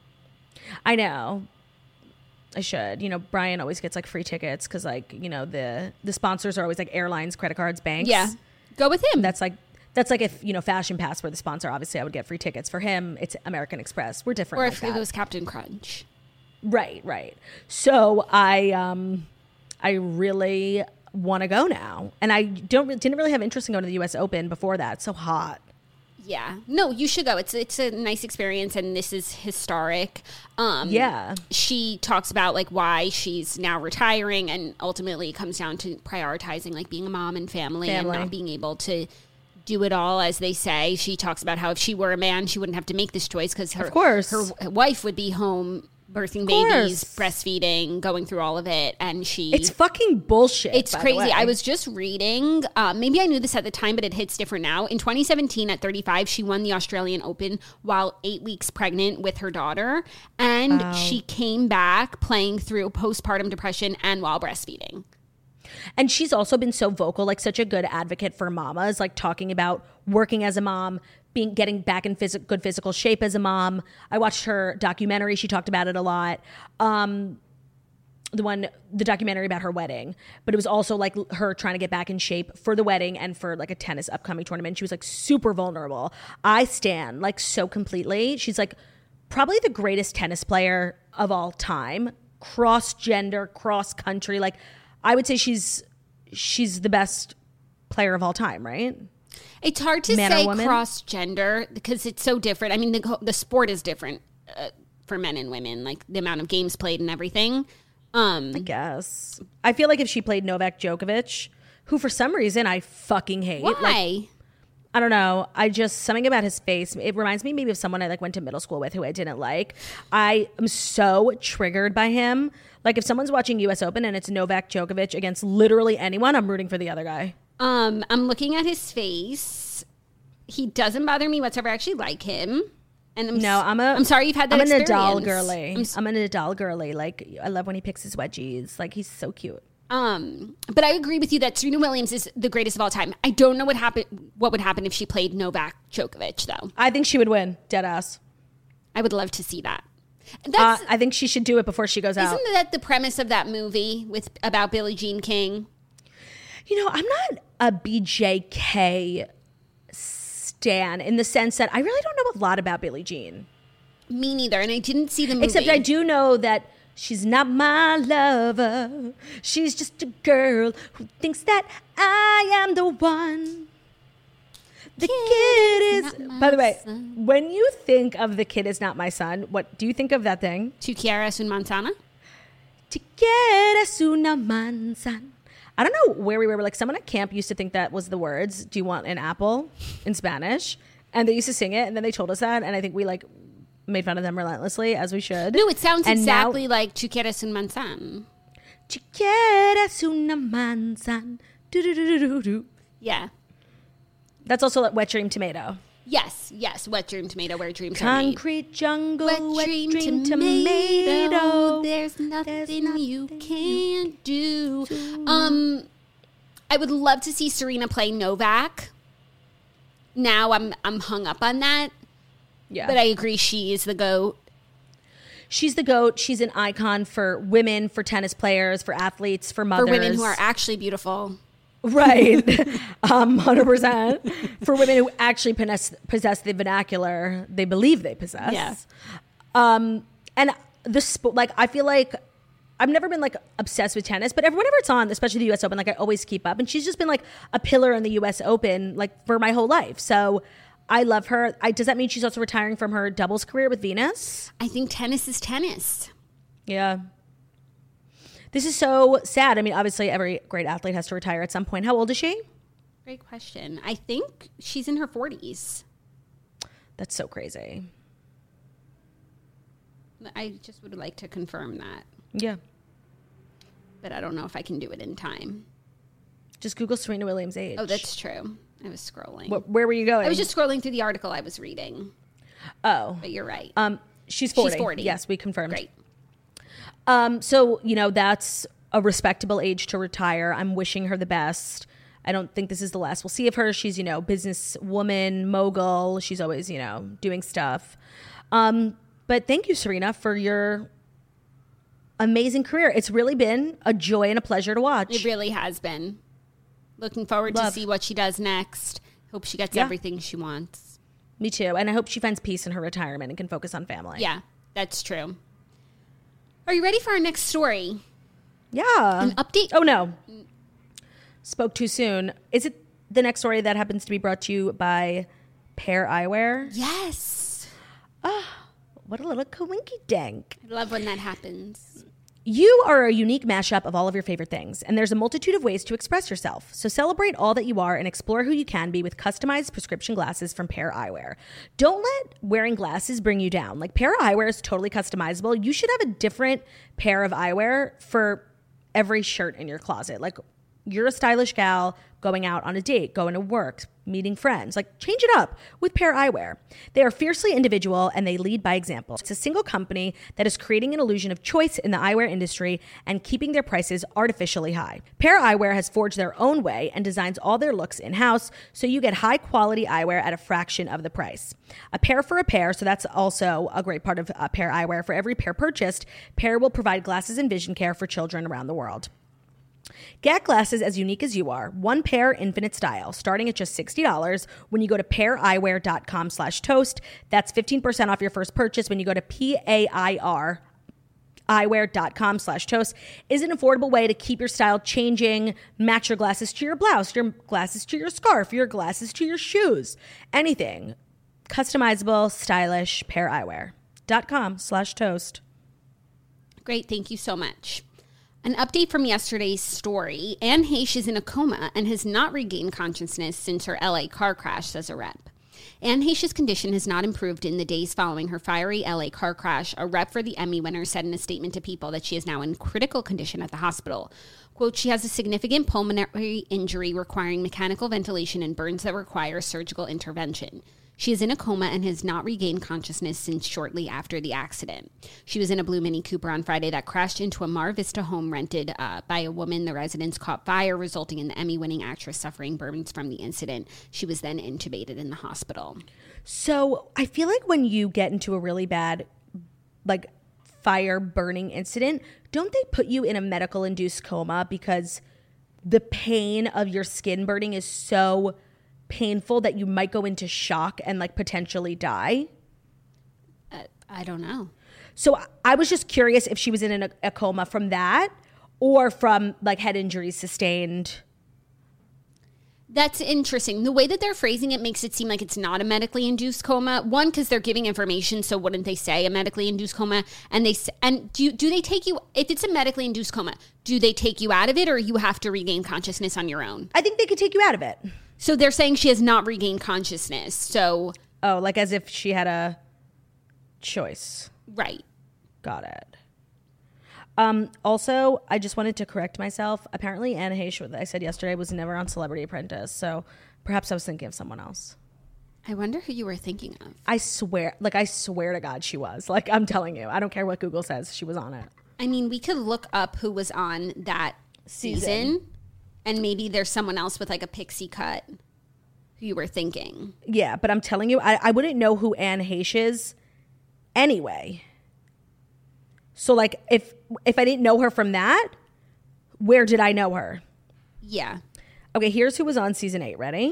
I know. I should. You know, Brian always gets, like, free tickets because, like, you know, the the sponsors are always, like, airlines, credit cards, banks. Yeah. Go with him. That's, like, that's like if, you know, Fashion Pass were the sponsor, obviously I would get free tickets. For him, it's American Express. We're different. Or like if that. it was Captain Crunch. Right, right. So I, um, I really want to go now, and I don't didn't really have interest in going to the U S Open before that. It's so hot. Yeah, no, you should go. It's it's a nice experience, and this is historic. Um, Yeah, she talks about like why she's now retiring, and ultimately it comes down to prioritizing like being a mom and family, Family. and not being able to do it all, as they say. She talks about how if she were a man, she wouldn't have to make this choice because her Of course. her wife would be home birthing course. babies, breastfeeding, going through all of it, and she it's fucking bullshit. It's by the crazy. way. I was just reading, uh, maybe I knew this at the time, but it hits different now. In twenty seventeen, at thirty-five, she won the Australian Open while eight weeks pregnant with her daughter. And Wow. she came back playing through postpartum depression and while breastfeeding. And she's also been so vocal, like such a good advocate for mamas, like talking about working as a mom, being getting back in phys- good physical shape as a mom. I watched her documentary. She talked about it a lot. Um, the one, the documentary about her wedding, but it was also like her trying to get back in shape for the wedding and for like a tennis upcoming tournament. She was like super vulnerable. I stan like so completely. She's like probably the greatest tennis player of all time, cross gender, cross country. Like, I would say she's she's the best player of all time, right? It's hard to Man or say woman? cross gender because it's so different. I mean, the the sport is different uh, for men and women, like the amount of games played and everything. Um, I guess. I feel like if she played Novak Djokovic, who for some reason I fucking hate. why? Like, I don't know. I just, something about his face, it reminds me maybe of someone I like went to middle school with who I didn't like. I am so triggered by him. Like if someone's watching U S Open and it's Novak Djokovic against literally anyone, I'm rooting for the other guy. um, I'm looking at his face. He doesn't bother me whatsoever. I actually like him. And I'm No, I'm a. I'm sorry you've had that I'm a experience. Nadal girly. I'm I'm, s- a Nadal girly. Like I love when he picks his wedgies. Like he's so cute. Um, but I agree with you that Serena Williams is the greatest of all time. I don't know what happen. What would happen if she played Novak Djokovic, though? I think she would win. Dead ass. I would love to see that. Uh, That's I think she should do it before she goes out. isn't that the premise of that movie with about Billie Jean King? You know, I'm not a B J K stan in the sense that I really don't know a lot about Billie Jean. Me neither, and I didn't see the movie. Except I do know that she's not my lover. She's just a girl who thinks that I am the one. The kid is, not my by the way, son. when you think of the kid is not my son, what do you think of that thing? To Chiara Sunmantana. Te quieres una manzana. I don't know where we were, but like someone at camp used to think that was the words, do you want an apple in Spanish? And they used to sing it, and then they told us that, and I think we like made fun of them relentlessly, as we should. No, it sounds And now- exactly like Tu quieres un manzan. Te quieres una manzana. Do-do-do-do-do. Yeah. That's also like Wet Dream Tomato. Yes, yes. Wet Dream Tomato, where dreams are made. Concrete jungle, Wet, wet, dream, dream, tomato. tomato. There's nothing, There's you nothing can't do. Um, I would love to see Serena play Novak. Now I'm I'm hung up on that, Yeah. but I agree she is the GOAT. She's the GOAT. She's an icon for women, for tennis players, for athletes, for mothers. For women who are actually beautiful. Right. um, one hundred percent. For women who actually possess, possess the vernacular they believe they possess. Yeah. Um, and the sport, like, I feel like I've never been like obsessed with tennis, but every, whenever it's on, especially the U S Open, like I always keep up. And she's just been like a pillar in the U S Open, like for my whole life. So I love her. I, does that mean she's also retiring from her doubles career with Venus? I think tennis is tennis. Yeah. This is so sad. I mean, obviously every great athlete has to retire at some point. How old is she? Great question. I think she's in her forties. That's so crazy. I just would like to confirm that, Yeah. but I don't know if I can do it in time. Just Google Serena Williams' age. Oh, that's true. I was scrolling. Wh- where were you going? I was just scrolling through the article I was reading, Oh. but you're right. Um, she's forty. She's forty. Yes, we confirmed. Great. Um, so, you know, that's a respectable age to retire. I'm wishing her the best. I don't think this is the last we'll see of her. She's, you know, businesswoman, mogul. She's always, you know, doing stuff. Um, but thank you, Serena, for your amazing career. It's really been a joy and a pleasure to watch. It really has been. Looking forward Love. to see what she does next. Hope she gets Yeah. everything she wants. Me too. And I hope she finds peace in her retirement and can focus on family. Yeah, that's true. Are you ready for our next story? Yeah. An update? Oh, no. Spoke too soon. Is it the next story that happens to be brought to you by Pear Eyewear? Yes. What a little coinky dank. I love when that happens. You are a unique mashup of all of your favorite things, and there's a multitude of ways to express yourself. So celebrate all that you are and explore who you can be with customized prescription glasses from Pear Eyewear. Don't let wearing glasses bring you down. Like, Pear Eyewear is totally customizable. You should have a different pair of eyewear for every shirt in your closet. Like, you're a stylish gal going out on a date, going to work, meeting friends. Like, change it up with Pear Eyewear. They are fiercely individual and they lead by example. It's a single company that is creating an illusion of choice in the eyewear industry and keeping their prices artificially high. Pear Eyewear has forged their own way and designs all their looks in-house, so you get high quality eyewear at a fraction of the price. A pair for a pair, so that's also a great part of uh, Pear Eyewear. For every pair purchased, Pear will provide glasses and vision care for children around the world. Get glasses as unique as you are. One pair, infinite style, starting at just sixty dollars when you go to paireyewear.com slash toast. That's fifteen percent off your first purchase when you go to P-A-I-R eyewear.com slash toast. Is an affordable way to keep your style changing, match your glasses to your blouse, your glasses to your scarf, your glasses to your shoes, anything. Customizable, stylish, paireyewear.com slash toast. Great. Thank you so much. An update from yesterday's story. Anne Heche is in a coma and has not regained consciousness since her L A car crash, says a rep. Anne Heche's condition has not improved in the days following her fiery L A car crash. A rep for the Emmy winner said in a statement to People that she is now in critical condition at the hospital. Quote, she has a significant pulmonary injury requiring mechanical ventilation and burns that require surgical intervention. She is in a coma and has not regained consciousness since shortly after the accident. She was in a blue Mini Cooper on Friday that crashed into a Mar Vista home rented uh, by a woman. The residence caught fire, resulting in the Emmy-winning actress suffering burns from the incident. She was then intubated in the hospital. So I feel like when you get into a really bad, like, fire burning incident, don't they put you in a medical-induced coma because the pain of your skin burning is so painful that you might go into shock and like potentially die? Uh, I don't know. So I was just curious if she was in a, a coma from that or from like head injuries sustained. That's interesting. The way that they're phrasing it makes it seem like it's not a medically induced coma. One, because they're giving information, so wouldn't they say a medically induced coma? And they and do do they take you, if it's a medically induced coma, do they take you out of it or you have to regain consciousness on your own? I think they could take you out of it. So they're saying she has not regained consciousness. So oh, like as if she had a choice. Right. Got it. Um, also, I just wanted to correct myself. Apparently, Anne Heche, what I said yesterday, was never on Celebrity Apprentice. So perhaps I was thinking of someone else. I wonder who you were thinking of. I swear, like I swear to God she was. Like I'm telling you, I don't care what Google says. She was on it. I mean, we could look up who was on that season. season. And maybe there's someone else with like a pixie cut who you were thinking. Yeah, but I'm telling you, I, I wouldn't know who Anne Heche is anyway. So like if if I didn't know her from that, where did I know her? Yeah. Okay, here's who was on season eight. Ready?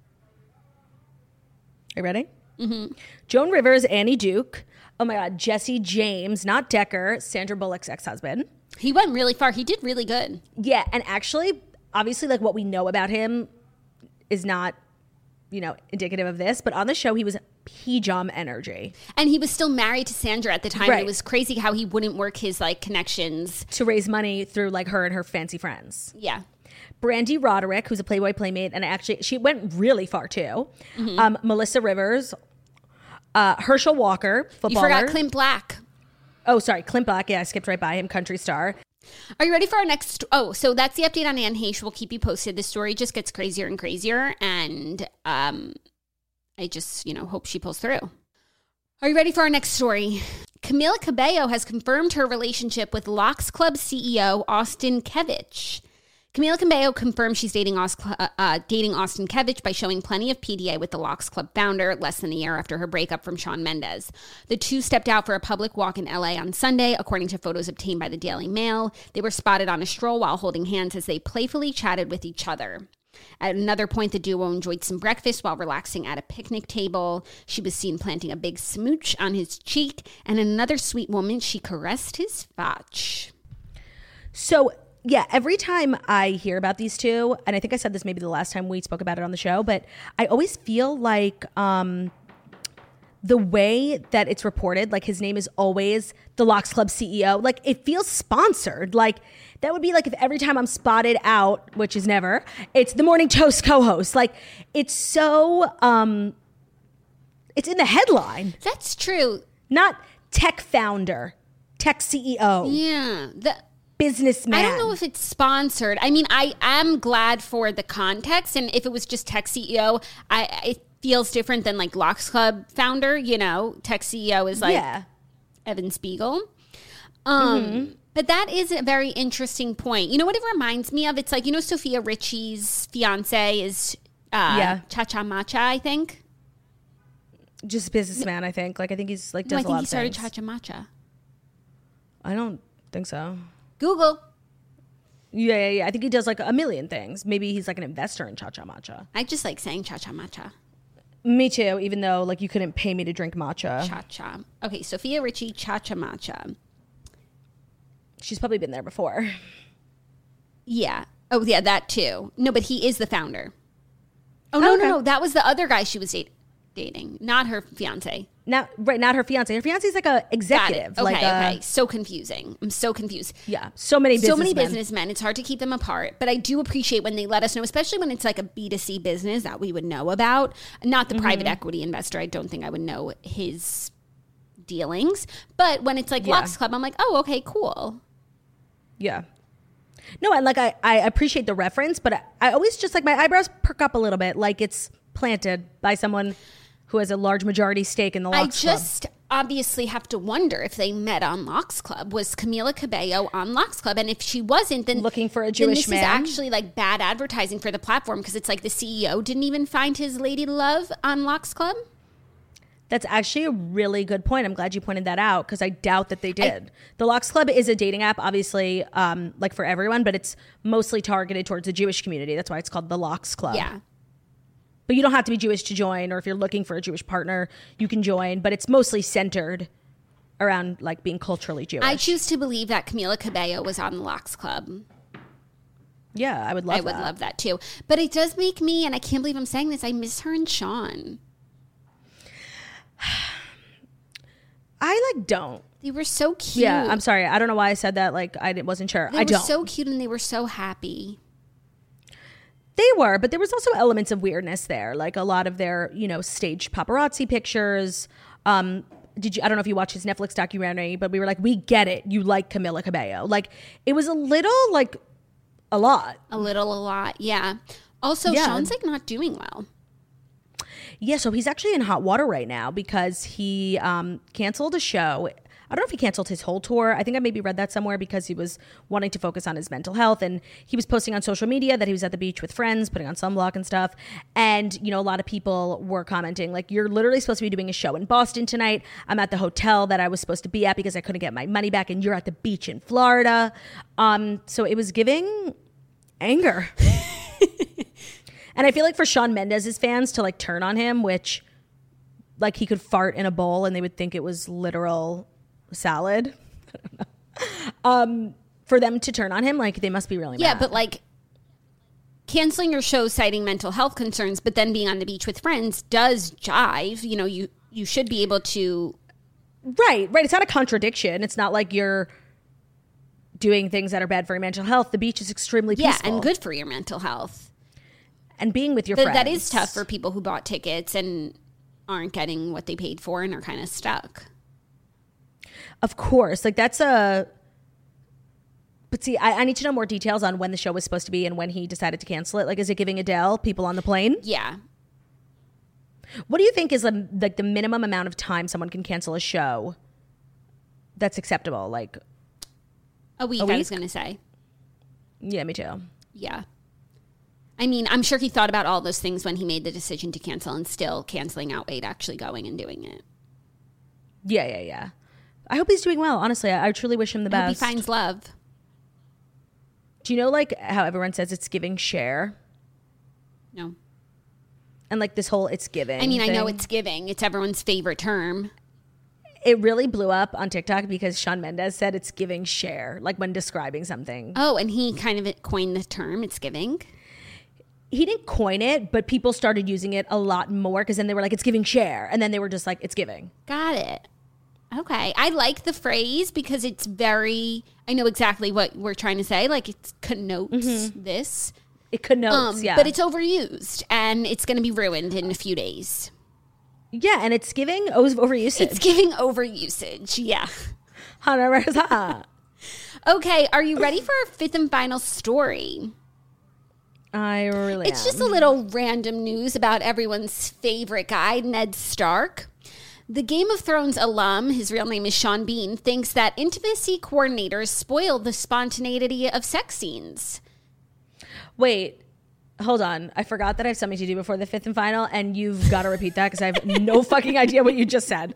Are you ready? Mm-hmm. Joan Rivers, Annie Duke. Oh my God, Jesse James, not Decker, Sandra Bullock's ex-husband. He went really far. He did really good. Yeah, and actually, obviously, like what we know about him is not, you know, indicative of this. But on the show, he was P-Jom energy. And he was still married to Sandra at the time. Right. It was crazy how he wouldn't work his like connections to raise money through like her and her fancy friends. Yeah. Brandy Roderick, who's a Playboy Playmate, and actually she went really far too. Mm-hmm. Um, Melissa Rivers, uh, Herschel Walker, footballer. You forgot Clint Black. Oh, sorry, Clint Black. Yeah, I skipped right by him. Country star. Are you ready for our next? St- oh, so that's the update on Anne Heche. We'll keep you posted. The story just gets crazier and crazier, and um, I just, you know, hope she pulls through. Are you ready for our next story? Camila Cabello has confirmed her relationship with Locks Club C E O Austin Kevich. Camila Cabello confirmed she's dating, Aus- uh, uh, dating Austin Kevich by showing plenty of P D A with the Locks Club founder less than a year after her breakup from Shawn Mendes. The two stepped out for a public walk in L A on Sunday, according to photos obtained by the Daily Mail. They were spotted on a stroll while holding hands as they playfully chatted with each other. At another point, the duo enjoyed some breakfast while relaxing at a picnic table. She was seen planting a big smooch on his cheek, and in another sweet moment, she caressed his fotch. So... yeah, every time I hear about these two, and I think I said this maybe the last time we spoke about it on the show, but I always feel like um, the way that it's reported, like his name is always the Locks Club C E O, like it feels sponsored. Like that would be like if every time I'm spotted out, which is never, it's the Morning Toast co-host. Like it's so, um, it's in the headline. That's true. Not tech founder, tech C E O. Yeah. The- Businessman. I don't know if it's sponsored. I mean, I am glad for the context. And if it was just tech C E O, I it feels different than like Locks Club founder. You know, tech C E O is like yeah. Evan Spiegel. Um, mm-hmm. But that is a very interesting point. You know what it reminds me of? It's like, you know, Sophia Richie's fiance is uh, yeah. Cha Cha Matcha, I think. Just businessman, I think. Like I think he's like does no, I a think lot he of started things. Cha Cha Matcha. I don't think so. Google. Yeah, yeah, yeah. I think he does like a million things. Maybe he's like an investor in Cha Cha Matcha. I just like saying Cha Cha Matcha. Me too, even though like you couldn't pay me to drink matcha. Cha Cha. Okay, Sofia Richie, Cha Cha Matcha. She's probably been there before. Yeah. Oh, yeah, that too. No, but he is the founder. Oh, Oh, no, okay. no, no. That was the other guy she was date- dating, not her fiance. Now, right, not her fiance. Her fiance is like a Got it. executive. Okay, like a, okay. So confusing. I'm so confused. Yeah, so many So businessmen. many businessmen. It's hard to keep them apart. But I do appreciate when they let us know, especially when it's like a B two C business that we would know about. Not the Mm-hmm. private equity investor. I don't think I would know his dealings. But when it's like Yeah. Lux Club, I'm like, oh, okay, cool. Yeah. No, and like I, I appreciate the reference, but I, I always just like my eyebrows perk up a little bit, like it's planted by someone who has a large majority stake in the I Lux Club. just obviously have to wonder if they met on Lux Club. Was Camila Cabello on Lux Club? And if she wasn't, then Looking for a then Jewish this man. is actually like bad advertising for the platform because it's like the C E O didn't even find his lady love on Lux Club. That's actually a really good point. I'm glad you pointed that out because I doubt that they did. the Lux Club is a dating app, obviously, um, like for everyone, but it's mostly targeted towards the Jewish community. That's why it's called the Lux Club. Yeah. But you don't have to be Jewish to join, or if you're looking for a Jewish partner, you can join. But it's mostly centered around like being culturally Jewish. I choose to believe that Camila Cabello was on the Lux Club. Yeah, I would love I would that. love that too. But it does make me, and I can't believe I'm saying this, I miss her and Sean. I like don't. They were so cute. Yeah, I'm sorry. I don't know why I said that. Like I didn't- wasn't sure. They I were don't. so cute and they were so happy. They were, but there was also elements of weirdness there. Like a lot of their, you know, staged paparazzi pictures. Um, did you? I don't know if you watched his Netflix documentary, but we were like, we get it. You like Camila Cabello. Like it was a little like a lot. A little, a lot. Yeah. Also, Yeah. Sean's like not doing well. Yeah, so he's actually in hot water right now because he um, canceled a show. I don't know if he canceled his whole tour. I think I maybe read that somewhere because he was wanting to focus on his mental health. And he was posting on social media that he was at the beach with friends, putting on sunblock and stuff. And, you know, a lot of people were commenting, like, you're literally supposed to be doing a show in Boston tonight. I'm at the hotel that I was supposed to be at because I couldn't get my money back. And you're at the beach in Florida. Um, so it was giving anger. And I feel like for Shawn Mendes's fans to like turn on him, which like he could fart in a bowl and they would think it was literal salad. I don't know. Um, for them to turn on him, like they must be really Yeah, mad. but like canceling your show citing mental health concerns, but then being on the beach with friends does jive. You know, you you should be able to. right, right. It's not a contradiction. It's not like you're doing things that are bad for your mental health. The beach is extremely Yeah, peaceful. and good for your mental health. And being with your But friends. that is tough for people who bought tickets and aren't getting what they paid for and are kind of stuck. Of course. Like that's a... But see, I, I need to know more details on when the show was supposed to be and when he decided to cancel it. Like, is it giving Adele people on the plane? Yeah. What do you think is the, like the minimum amount of time someone can cancel a show that's acceptable? Like, A week, A I was week? going to say. yeah, me too. Yeah. I mean, I'm sure he thought about all those things when he made the decision to cancel, and still canceling outweighed actually going and doing it. Yeah, yeah, yeah. I hope he's doing well. Honestly, I, I truly wish him the I hope he best. finds love. Do you know like how everyone says it's giving share? No. And like this whole it's giving. I mean, I know thing? it's giving. It's everyone's favorite term. It really blew up on TikTok because Shawn Mendes said it's giving share, like when describing something. Oh, and he kind of coined the term, it's giving. He didn't coin it, but people started using it a lot more because then they were like, it's giving share. And then they were just like, it's giving. Got it. Okay. I like the phrase because it's very, I know exactly what we're trying to say. Like it connotes this. It connotes, Um, yeah. But it's overused and it's going to be ruined in a few days. Yeah, and it's giving over overusage. It's giving overusage. Yeah. one hundred percent. Okay. Are you ready for our fifth and final story? I really It's am. just a little random news about everyone's favorite guy, Ned Stark. The Game of Thrones alum, his real name is Sean Bean, thinks that intimacy coordinators spoil the spontaneity of sex scenes. Wait, hold on. I forgot that I have something to do before the fifth and final, and you've got to repeat that because I have no fucking idea what you just said.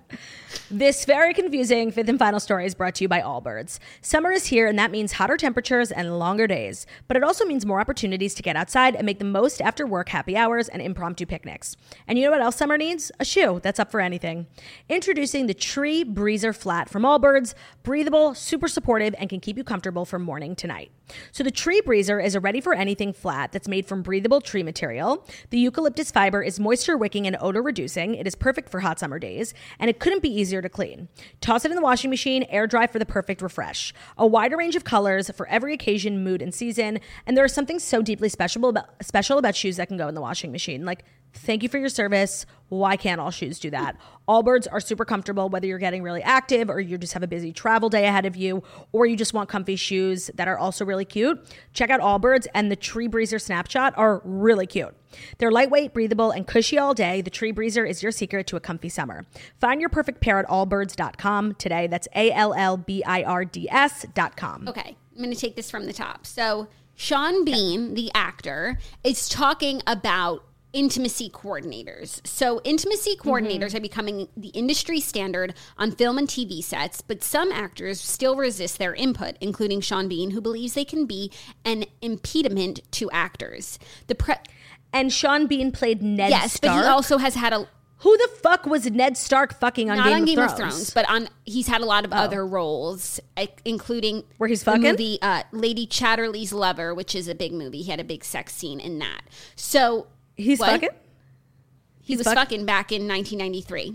This very confusing fifth and final story is brought to you by Allbirds. Summer is here, and that means hotter temperatures and longer days. But it also means more opportunities to get outside and make the most after work happy hours and impromptu picnics. And you know what else summer needs? A shoe that's up for anything. Introducing the Tree Breezer Flat from Allbirds. Breathable, super supportive, and can keep you comfortable from morning to night. So the Tree Breezer is a ready-for-anything flat that's made from breathable tree material. The eucalyptus fiber is moisture-wicking and odor-reducing. It is perfect for hot summer days, and it couldn't be easier to clean. Toss it in the washing machine, air dry for the perfect refresh. A wider range of colors for every occasion, mood, and season. And there is something so deeply special about, special about shoes that can go in the washing machine. Like, thank you for your service. Why can't all shoes do that? Allbirds are super comfortable, whether you're getting really active or you just have a busy travel day ahead of you, or you just want comfy shoes that are also really cute. Check out Allbirds, and the Tree Breezer Snapshot are really cute. They're lightweight, breathable, and cushy all day. The Tree Breezer is your secret to a comfy summer. Find your perfect pair at allbirds dot com today. That's A L L B I R D S dot com. Okay, I'm going to take this from the top. So Sean Bean, the actor, is talking about intimacy coordinators. So intimacy coordinators mm-hmm. are becoming the industry standard on film and T V sets, but some actors still resist their input, including Sean Bean, who believes they can be an impediment to actors. The pre- And Sean Bean played Ned yes, Stark. Yes, but he also has had a... Who the fuck was Ned Stark fucking on Not Game, on of, Game Thrones? of Thrones, but on he's had a lot of oh. other roles, including where he's fucking the movie uh, Lady Chatterley's Lover, which is a big movie. He had a big sex scene in that. So he's what? fucking. He he's was fuck- fucking back in nineteen ninety-three.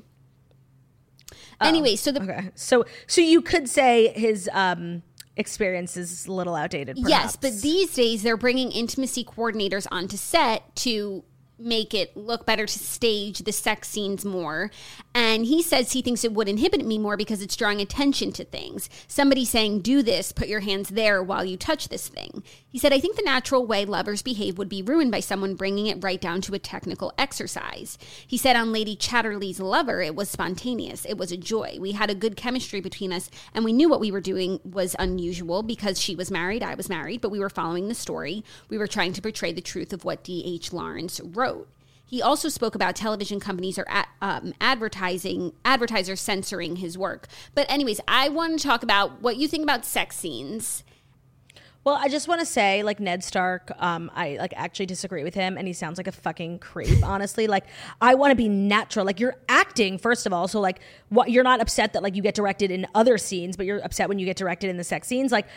Oh, anyway, so the okay, so so you could say his um, experience is a little outdated. Perhaps. Yes, but these days they're bringing intimacy coordinators onto set to make it look better, to stage the sex scenes more. And he says he thinks it would inhibit me more because it's drawing attention to things. Somebody saying, do this, put your hands there while you touch this thing. He said, I think the natural way lovers behave would be ruined by someone bringing it right down to a technical exercise. He said on Lady Chatterley's Lover, it was spontaneous. It was a joy. We had a good chemistry between us, and we knew what we were doing was unusual because she was married, I was married, but we were following the story. We were trying to portray the truth of what D H Lawrence wrote. He also spoke about television companies or ad, um, advertising advertisers censoring his work. But anyways, I want to talk about what you think about sex scenes. Well, I just want to say, like, Ned Stark, um, I like actually disagree with him, and he sounds like a fucking creep. Honestly, like, I want to be natural. Like, you're acting, first of all, so like, what you're not upset that like you get directed in other scenes, but you're upset when you get directed in the sex scenes, like.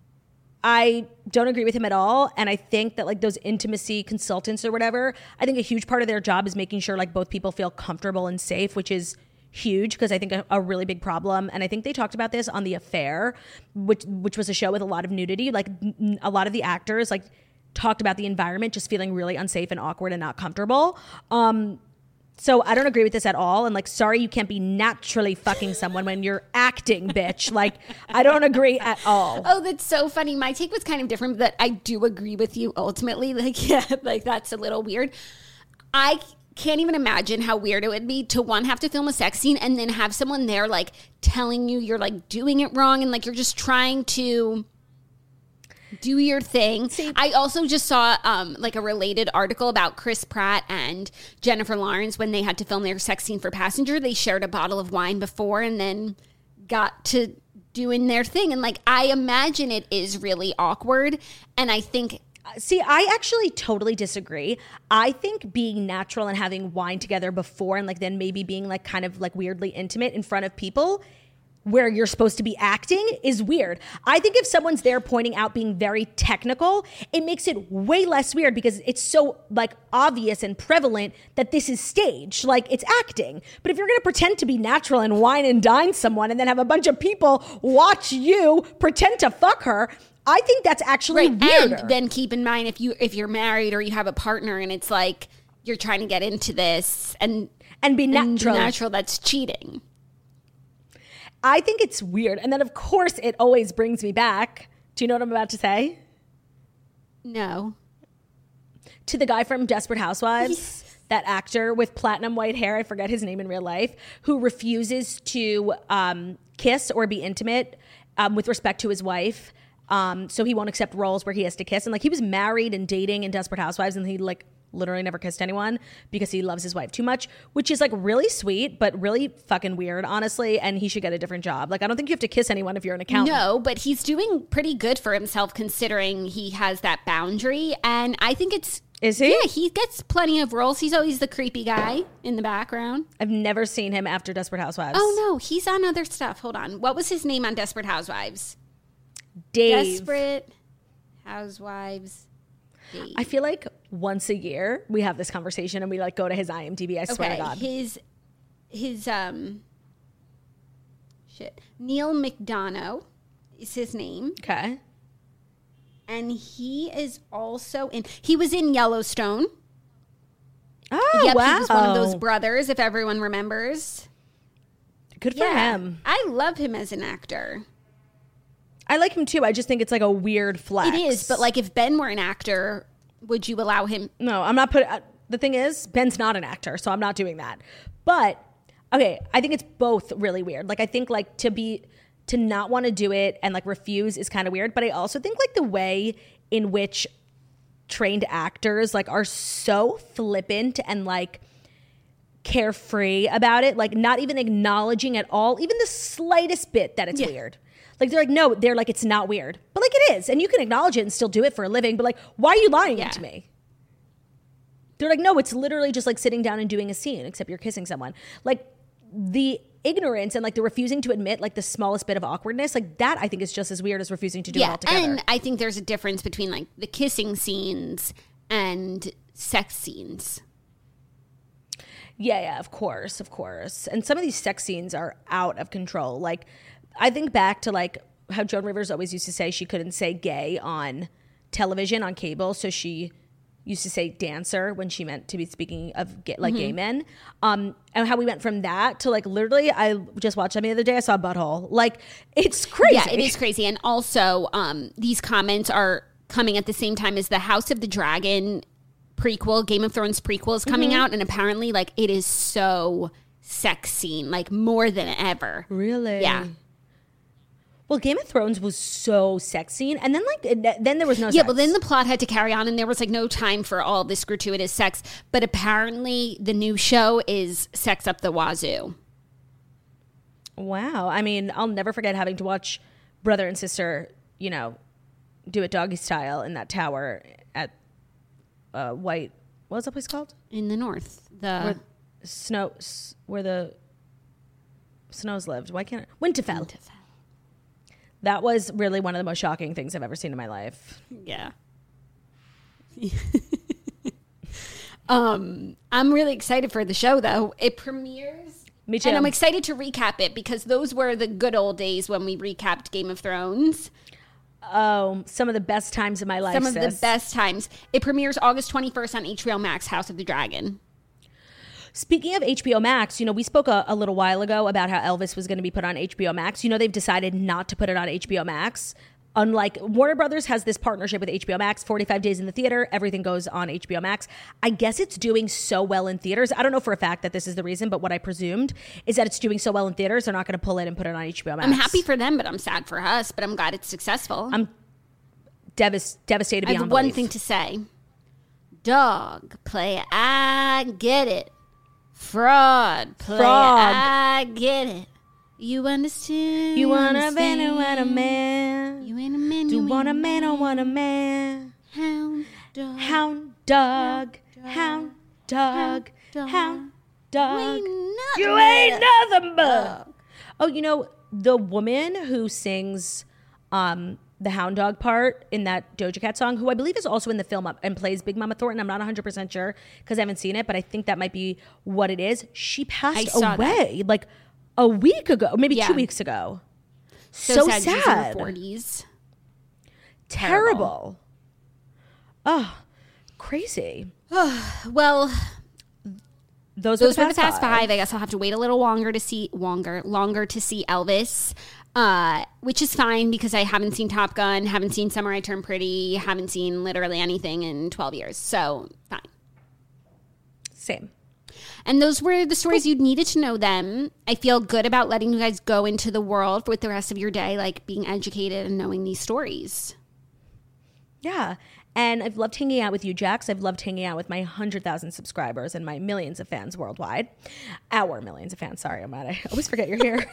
I don't agree with him at all. And I think that like those intimacy consultants or whatever, I think a huge part of their job is making sure like both people feel comfortable and safe, which is huge because I think a, a really big problem. And I think they talked about this on The Affair, which which was a show with a lot of nudity. Like n- a lot of the actors like talked about the environment just feeling really unsafe and awkward and not comfortable. Um, So I don't agree with this at all. And like, sorry, you can't be naturally fucking someone when you're acting, bitch. Like, I don't agree at all. Oh, that's so funny. My take was kind of different, but I do agree with you ultimately. Like, yeah, like that's a little weird. I can't even imagine how weird it would be to one, have to film a sex scene and then have someone there like telling you you're like doing it wrong and like you're just trying to do your thing. See, I also just saw um, like a related article about Chris Pratt and Jennifer Lawrence when they had to film their sex scene for Passenger. They shared a bottle of wine before and then got to doing their thing. And like, I imagine it is really awkward. And I think... See, I actually totally disagree. I think being natural and having wine together before and like then maybe being like kind of like weirdly intimate in front of people where you're supposed to be acting is weird. I think if someone's there pointing out being very technical, it makes it way less weird because it's so like obvious and prevalent that this is staged, like it's acting. But if you're gonna pretend to be natural and wine and dine someone and then have a bunch of people watch you pretend to fuck her, I think that's actually right. weirder. And then keep in mind if you if you're married or you have a partner and it's like you're trying to get into this and and be natural, and natural, that's cheating. I think it's weird. And then, of course, it always brings me back. Do you know what I'm about to say? No. To the guy from Desperate Housewives, yes. that actor with platinum white hair, I forget his name in real life, who refuses to um, kiss or be intimate um, with respect to his wife. Um, so he won't accept roles where he has to kiss. And like he was married and dating in Desperate Housewives and he like literally never kissed anyone because he loves his wife too much, which is like really sweet, but really fucking weird, honestly. And he should get a different job. Like, I don't think you have to kiss anyone if you're an accountant. No, but he's doing pretty good for himself considering he has that boundary. And I think it's... Is he? Yeah, he gets plenty of roles. He's always the creepy guy in the background. I've never seen him after Desperate Housewives. Oh, no. He's on other stuff. Hold on. What was his name on Desperate Housewives? Dave. Desperate Housewives. Dave. I feel like once a year we have this conversation and we like go to his IMDb. I swear Okay, to God. his his um shit. Neil McDonough is his name, Okay. and he is also in. He was in Yellowstone. Oh, Yep, wow. he was one of those brothers, if everyone remembers. Good for him. I love him as an actor. I like him too. I just think it's like a weird flex. It is, but like if Ben were an actor, would you allow him? No, I'm not putting. Uh, the thing is, Ben's not an actor, so I'm not doing that. But okay, I think it's both really weird. Like I think like to be to not want to do it and like refuse is kind of weird. But I also think like the way in which trained actors like are so flippant and like carefree about it, like not even acknowledging at all, even the slightest bit that it's Yeah. weird. Like they're like, no, they're like, it's not weird. But like it is. And you can acknowledge it and still do it for a living. But like, why are you lying Yeah. to me? They're like, no, it's literally just like sitting down and doing a scene, except you're kissing someone. Like the ignorance and like the refusing to admit like the smallest bit of awkwardness, like that I think is just as weird as refusing to do it Yeah, altogether. and I think there's a difference between like the kissing scenes and sex scenes. Yeah, yeah, of course, of course. And some of these sex scenes are out of control. Like, I think back to like how Joan Rivers always used to say she couldn't say gay on television, on cable, so she used to say dancer when she meant to be speaking of gay, like gay men. Um, and how we went from that to like literally, I just watched them the other day. I saw a butthole. Like, it's crazy. Yeah, it is crazy. And also, um, these comments are coming at the same time as the House of the Dragon prequel, Game of Thrones prequel is coming out, and apparently, like, it is so sex scene, like more than ever. Really? Yeah. Well, Game of Thrones was so sex scene, and then like it, then there was no. Yeah, sex. well, then the plot had to carry on, and there was like no time for all this gratuitous sex. But apparently, the new show is sex up the wazoo. Wow. I mean, I'll never forget having to watch brother and sister, you know, do it doggy style in that tower at uh, White. What was that place called? In the north, the Where snow, s- where the snows lived. Why can't I? Winterfell. Winterfell. That was really one of the most shocking things I've ever seen in my life. Yeah. um, I'm really excited for the show, though. It premieres. Me too. And I'm excited to recap it because those were the good old days when we recapped Game of Thrones. Oh, some of the best times of my life. Some of sis. the best times. It premieres August twenty-first on H B O Max, House of the Dragon. Speaking of H B O Max, you know, we spoke a, a little while ago about how Elvis was going to be put on H B O Max. You know, they've decided not to put it on H B O Max. Unlike Warner Brothers has this partnership with H B O Max, forty-five days in the theater, everything goes on H B O Max. I guess it's doing so well in theaters. I don't know for a fact that this is the reason, but what I presumed is that it's doing so well in theaters, they're not going to pull it and put it on H B O Max. I'm happy for them, but I'm sad for us, but I'm glad it's successful. I'm devas- devastated I have beyond one belief. thing to say. Dog, play I get it. Fraud, play Frog. I get it. You understand? You want a understand. man or want a man? You ain't a man. Do you want a ain't man or want a man? Hound dog. Hound dog, hound dog, dog. hound dog. You ain't nothing You ain't but nothing but. Oh, you know, the woman who sings um, the hound dog part in that Doja Cat song, who I believe is also in the film and plays Big Mama Thornton. I'm not one hundred percent sure because I haven't seen it, but I think that might be what it is. She passed saw away like a week ago, maybe Yeah. two weeks ago. So, So, sad. sad. She's in her forties. Terrible. Oh, crazy. Well, Those, those were were the past five. I guess I'll have to wait a little longer to see longer, longer to see Elvis, uh, which is fine because I haven't seen Top Gun, haven't seen Summer I Turned Pretty, haven't seen literally anything in twelve years. So fine. Same. And those were the stories you needed to know them. I feel good about letting you guys go into the world with the rest of your day, like being educated and knowing these stories. Yeah. And I've loved hanging out with you, Jax. I've loved hanging out with my one hundred thousand subscribers and my millions of fans worldwide. Our millions of fans. Sorry, I'm mad. I always forget you're here.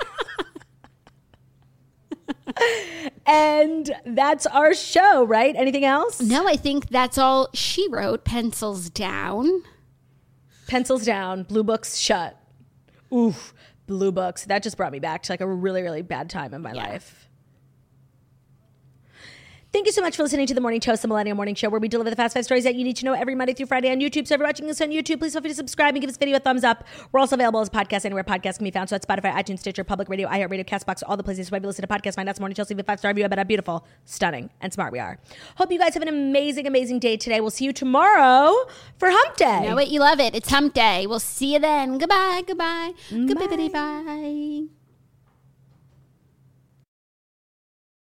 And that's our show, right? Anything else? No, I think that's all she wrote. Pencils down. Pencils down. Blue books shut. Oof. Blue books. That just brought me back to like a really, really bad time in my yeah. life. Thank you so much for listening to The Morning Toast, the Millennial Morning Show, where we deliver the fast five stories that you need to know every Monday through Friday on YouTube. So if you're watching this on YouTube, please feel free to subscribe and give this video a thumbs up. We're also available as a podcast anywhere podcasts can be found. So at Spotify, iTunes, Stitcher, Public Radio, iHeartRadio, CastBox, all the places where you listen to podcasts. Find out Morning Toast, leave a five-star review about how beautiful, stunning, and smart we are. Hope you guys have an amazing, amazing day today. We'll see you tomorrow for Hump Day. You know it, you love it. It's Hump Day. We'll see you then. Goodbye, goodbye. Goodbye, bye.